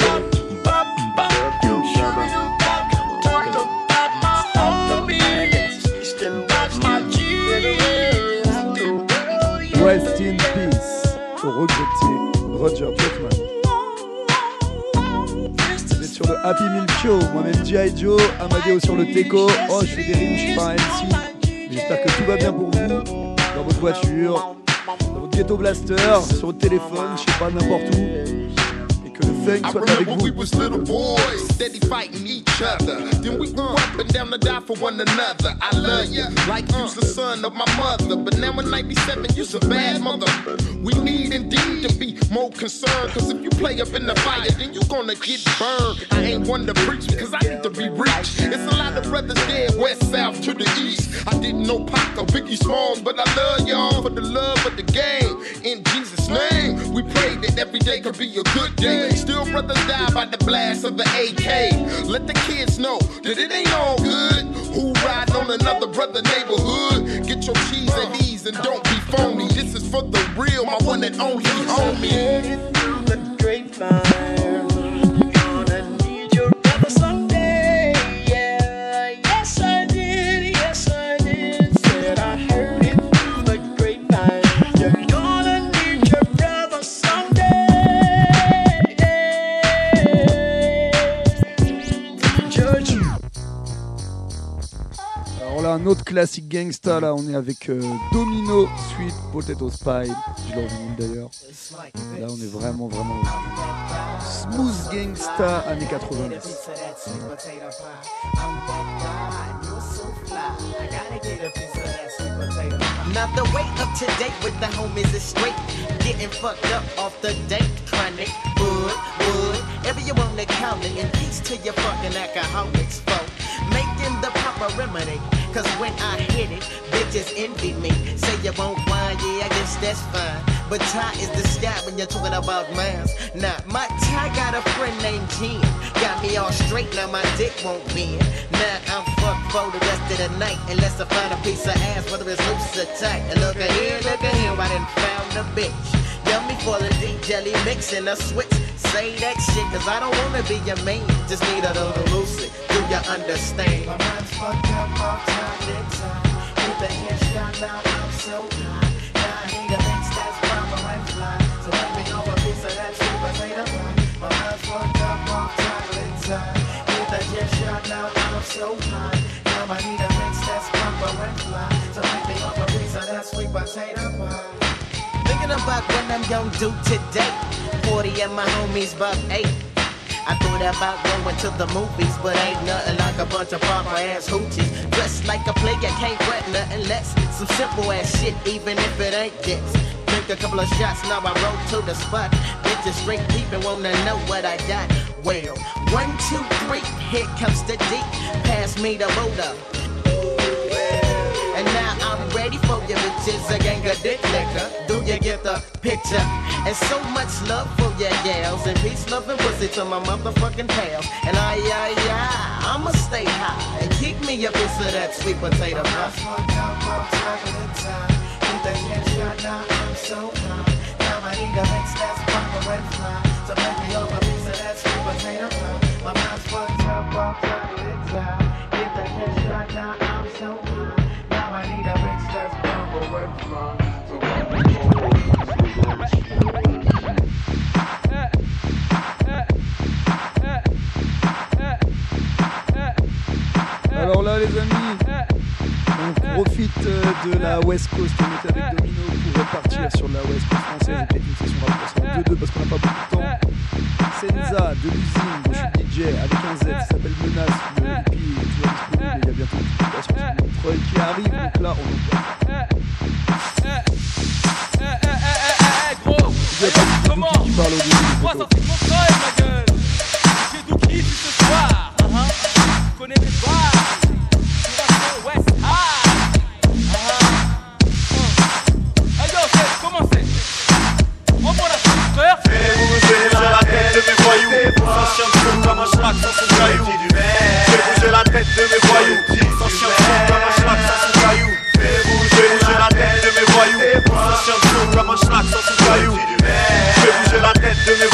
Rest in peace au regretté Roger Troutman. Vous êtes sur le Happy Meal Show, moi-même G I. Joe, Amadeo sur le Teco. Oh, je fais des rimes, je suis pas un M C. J'espère que tout va bien pour vous, dans votre voiture, dans votre ghetto blaster, sur votre téléphone, je sais pas, n'importe où. Que le funk soit avec vous. We was little boys, steady fighting each other. Then we grew up and down to die for one another. I love you, like you's the son of my mother. But now in ninety-seven, you's a bad mother. We need indeed to be more concerned. Cause if you play up in the fire, then you gonna get burned. I ain't one to preach because I need to be rich. It's a lot of brothers dead, west, south to the east. I didn't know Pac or Biggie Smalls, but I love y'all for the love of the game. In Jesus' name, we pray that every day could be a good day. Still brothers die by the blast of the A K. Let the kids know that it ain't all good. Who riding on another brother neighborhood? Get your cheese at ease and don't be phony. This is for the real, my one and only homie. Through the grapevine, gonna need your brother someday. Yeah, yes I did, yes I did. Said I heard it through the grapevine. You're gonna need your brother someday. Alors là, un autre classique gangsta, là on est avec euh, Domino, Sweet Potato Pie, je l'ai vinyle d'ailleurs. Là on est vraiment vraiment smooth gangsta années quatre-vingt-dix. Now the way up to date with the homies is straight. Getting fucked up off the date, chronic, wood, wood. Ever you wanna count it, and peace to your fucking alcoholics, folk. Making the proper remedy, cause when I hit it, bitches envy me. Say you won't wine, yeah, I guess that's fine. But Ty is the sky when you're talking about mines. Nah, my Ty got a friend named Jim. Got me all straight, now my dick won't bend. Now I'm fucked for the rest of the night, unless I find a piece of ass, whether it's loose or tight. And look at here, look at here, I done found a bitch. Yummy for the D jelly mix and a switch. Say that shit, cause I don't wanna be your man. Just need a little lucid, do you understand? My mind's fucked up all time, that time. Hit the headshot, now I'm so high. Now I need a mix that's proper and fly. So let me know a piece of that sweet potato pie. My mind's fucked up all time, that time. Hit the headshot, now I'm so high. Now I need a mix that's proper and fly. So let me know a piece of that sweet potato pie. Thinking about what I'm gonna do today. forty and my homies about eight. I thought about going to the movies, but ain't nothing like a bunch of proper ass hoochies. Dressed like a player, can't wet nothing less. Some simple ass shit, even if it ain't this. Drink a couple of shots, now I roll to the spot. Bitches straight peeping, wanna know what I got. Well, one, two, three, here comes the D. Pass me the motor. And now I'm ready for you bitches, a gang of dick liquor. Do you get the picture? And so much love for ya gals, and peace, love, and pussy to my motherfucking pals. And I, I, I, I'ma stay high and keep me a piece of that sweet potato pie. Hit the headshot, now I'm so high. Now I need a mix that's proper and fly. So make me over a piece of that sweet potato pie. My mind's fucked up, all chocolate time. Hit the headshot, now I'm so high. Now I need a mix that's proper and fly. So make me over a piece of that sweet potato pie. Alors là les amis, on profite de la West Coast, on est avec Domino pour repartir sur la West Coast française et peut-être une session rapprochée en deux deux parce qu'on n'a pas beaucoup de temps. Senza de l'usine, dont je suis D J avec un Z, qui s'appelle Menace, le E P est toujours disponible, il y a bientôt une publication sur Montreuil qui arrive, donc là on en voit. Il y a pas de Douki qui parle au début. Moi ça c'est mon frère ma gueule. J'ai Douki ce soir. Tu connais mes soirs. West High. Hey yo, c'est comment c'est? On prend la frère. Fais bouger la tête de mes voyous. Sans chien de fou comme un schmack sans son caillou. Fais bouger la tête de mes voyous. Sans chien de fou comme un schmack sans son caillou. Fais bouger la tête de mes voyous. Sans chien de fou comme un schmack sans son caillou. Fais bouger la tête de mes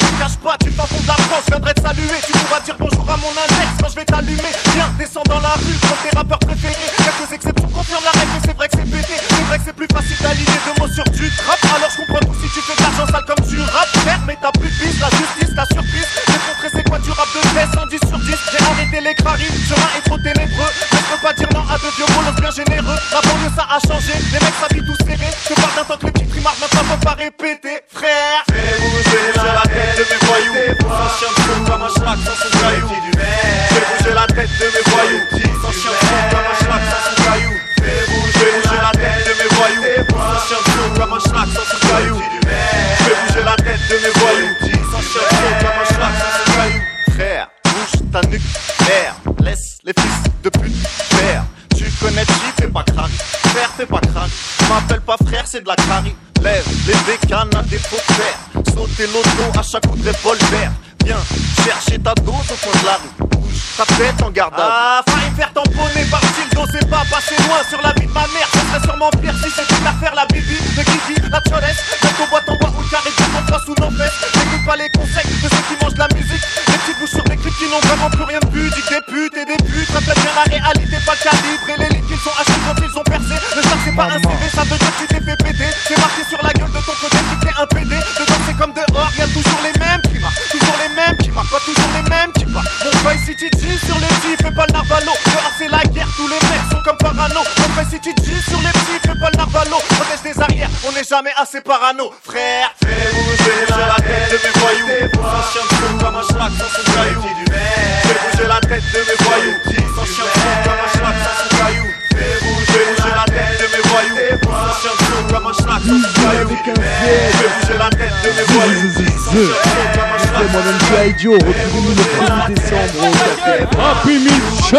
te cache pas, tu t'en fous de la France, je viendrai te saluer. Tu pourras dire bonjour à mon index quand je vais t'allumer. Viens, descends dans la rue, prends tes rappeurs préférés. Quelques exceptions confirment la règle, mais c'est vrai que c'est pété. C'est vrai que c'est plus facile d'aligner deux mots sur du trap. Alors je comprends tout si tu fais de l'argent sale comme tu rap. Merde, mais t'as plus de bise, la justice, ta surprise. J'ai montré c'est quoi du rap de test en dix sur dix. J'ai arrêté les craries, chemin est trop ténébreux. Mais je peux pas dire non à deux vieux bolos bien généreux. La banlieue ça a changé, les mecs s'habillent tous serrés. Je parle d'un temps que les petits trimards maintenant peuvent pas répéter. Frère, fais bouger la tête de mes voyous. Sans chien de fou comme un schmack sans son caillou. Fais bouger la tête de mes voyous. Sans chien de fou comme un schmack sans son caillou. Fais bouger la tête de mes voyous. Sans chien de fou comme un schmack sans son caillou. Fais bouger la tête de mes voyous. Sans chien de fou comme un schmack sans son caillou. Frère, bouge ta nuque, mère. Laisse les fils de pute faire. Tu connais G, fais pas crack. Frère, fais pas crack. M'appelle pas frère, c'est de la carie. Lève les bécanes à défaut de fer. Sauter l'auto à chaque coup de revolver. Viens chercher ta dose au fond de la rue. Bouge ta tête en garde à vue. Ah, failli me faire tamponner par Tildo, c'est pas passé loin sur la vie de ma mère. Ce serait sûrement pire si c'était l'affaire la bibi de Kiki, la Cholesse. Mets ton boîte en bois ou le carré de ton face sous nos fesses. N'écoute pas les conseils de ceux qui mangent de la musique. Des petites bouches sur des clips qui n'ont vraiment plus rien de pudique. Des putes et des putes reflètent bien la réalité, pas le calibre. Et les lignes qu'ils ont achetées quand ils ont percé. Le sac c'est pas un C V, ça veut dire que tu t'es fait péter. C'est marqué sur la gueule de ton côté que t'es un P D. Dedans c'est comme dehors, y'a toujours les mêmes qui marquent. Toujours les mêmes qui marquent, pas toujours les mêmes qui parlent. Mon Vice City G sur les petits, fais pas le narvalo. Dehors c'est la guerre, tous les mecs sont comme parano. Mon Vice City G sur les petits, fais pas le narvalo. Protège des arrières, on n'est jamais assez parano. Frère, fais bouger la tête de mes voyous. Sans chien de fou comme un schmack sans son caillou. Fais bouger la tête de mes voyous. Sans chien de fou comme un schmack sans son caillou. Fais bouger la tête de mes voyous. Sans chien de fou comme un schmack sans son caillou. Fais bouger la tête de mes voyous. Sans chien de fou comme un schmack sans son caillou. Moi-même G I Joe, retrouvez-nous le premier décembre au café Happy Meal Show.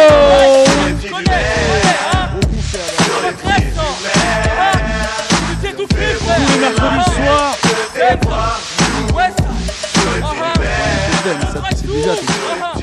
Tous les mercredis soirs. C'est déjà tout.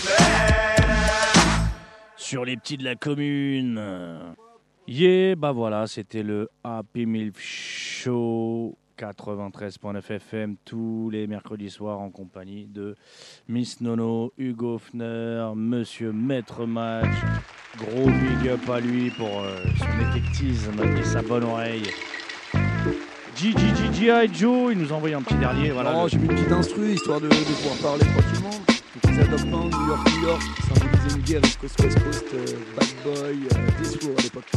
Sur les petits de la commune. Yeah, bah voilà, c'était le Happy Meal Show quatre-vingt-treize point neuf F M tous les mercredis soirs en compagnie de Miss Nono, Hugo Fner, Monsieur Maître Match. Gros big up à lui pour euh, son éclectisme et sa bonne oreille. G G G G I Joe, il nous a envoyé un petit dernier. Voilà, non, le... j'ai mis une petite instru histoire de, de pouvoir parler tranquillement. Les Adoptants, New York, New York, qui symbolisaient une guerre East Coast, West Coast, euh, Bad Boy, euh, Death Row à l'époque.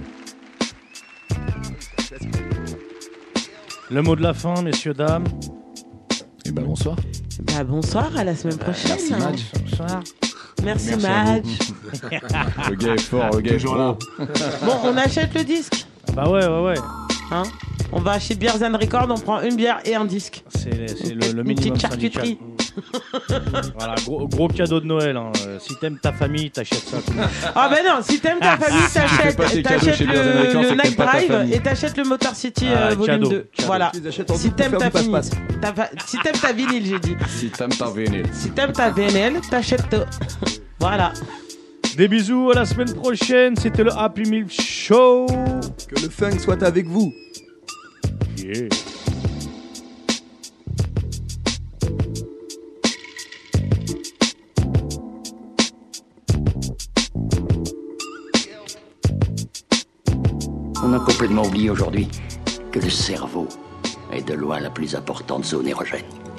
Le mot de la fin, messieurs, dames. Et ben bonsoir. Bah bonsoir, à la semaine prochaine. Merci Madge. Bonsoir. Merci, Merci Madge. Le gars est fort, le gars est pro. Bon, on achète le disque. Bah ouais, ouais, ouais. Hein, on va chez Beers and Records, on prend une bière et un disque. C'est, c'est le, le une minimum petite charcuterie. Voilà, gros, gros cadeau de Noël. Hein. Si t'aimes ta famille, t'achètes ça. Ah ben non, si t'aimes ta famille, t'achètes, t'achètes le, le Night Drive et t'achètes le Motor City euh, ah, volume cadeau, deux. Cadeau. Voilà. Si t'aimes ta famille, ta fa... si t'aimes ta vinyle, j'ai dit. Si t'aimes ta vinyle. Si t'aimes ta vinyle, t'achètes. Voilà. Des bisous, à la semaine prochaine. C'était le Happy Meal Show. Que le funk soit avec vous. Yeah. On a complètement oublié aujourd'hui que le cerveau est de loin la plus importante zone érogène.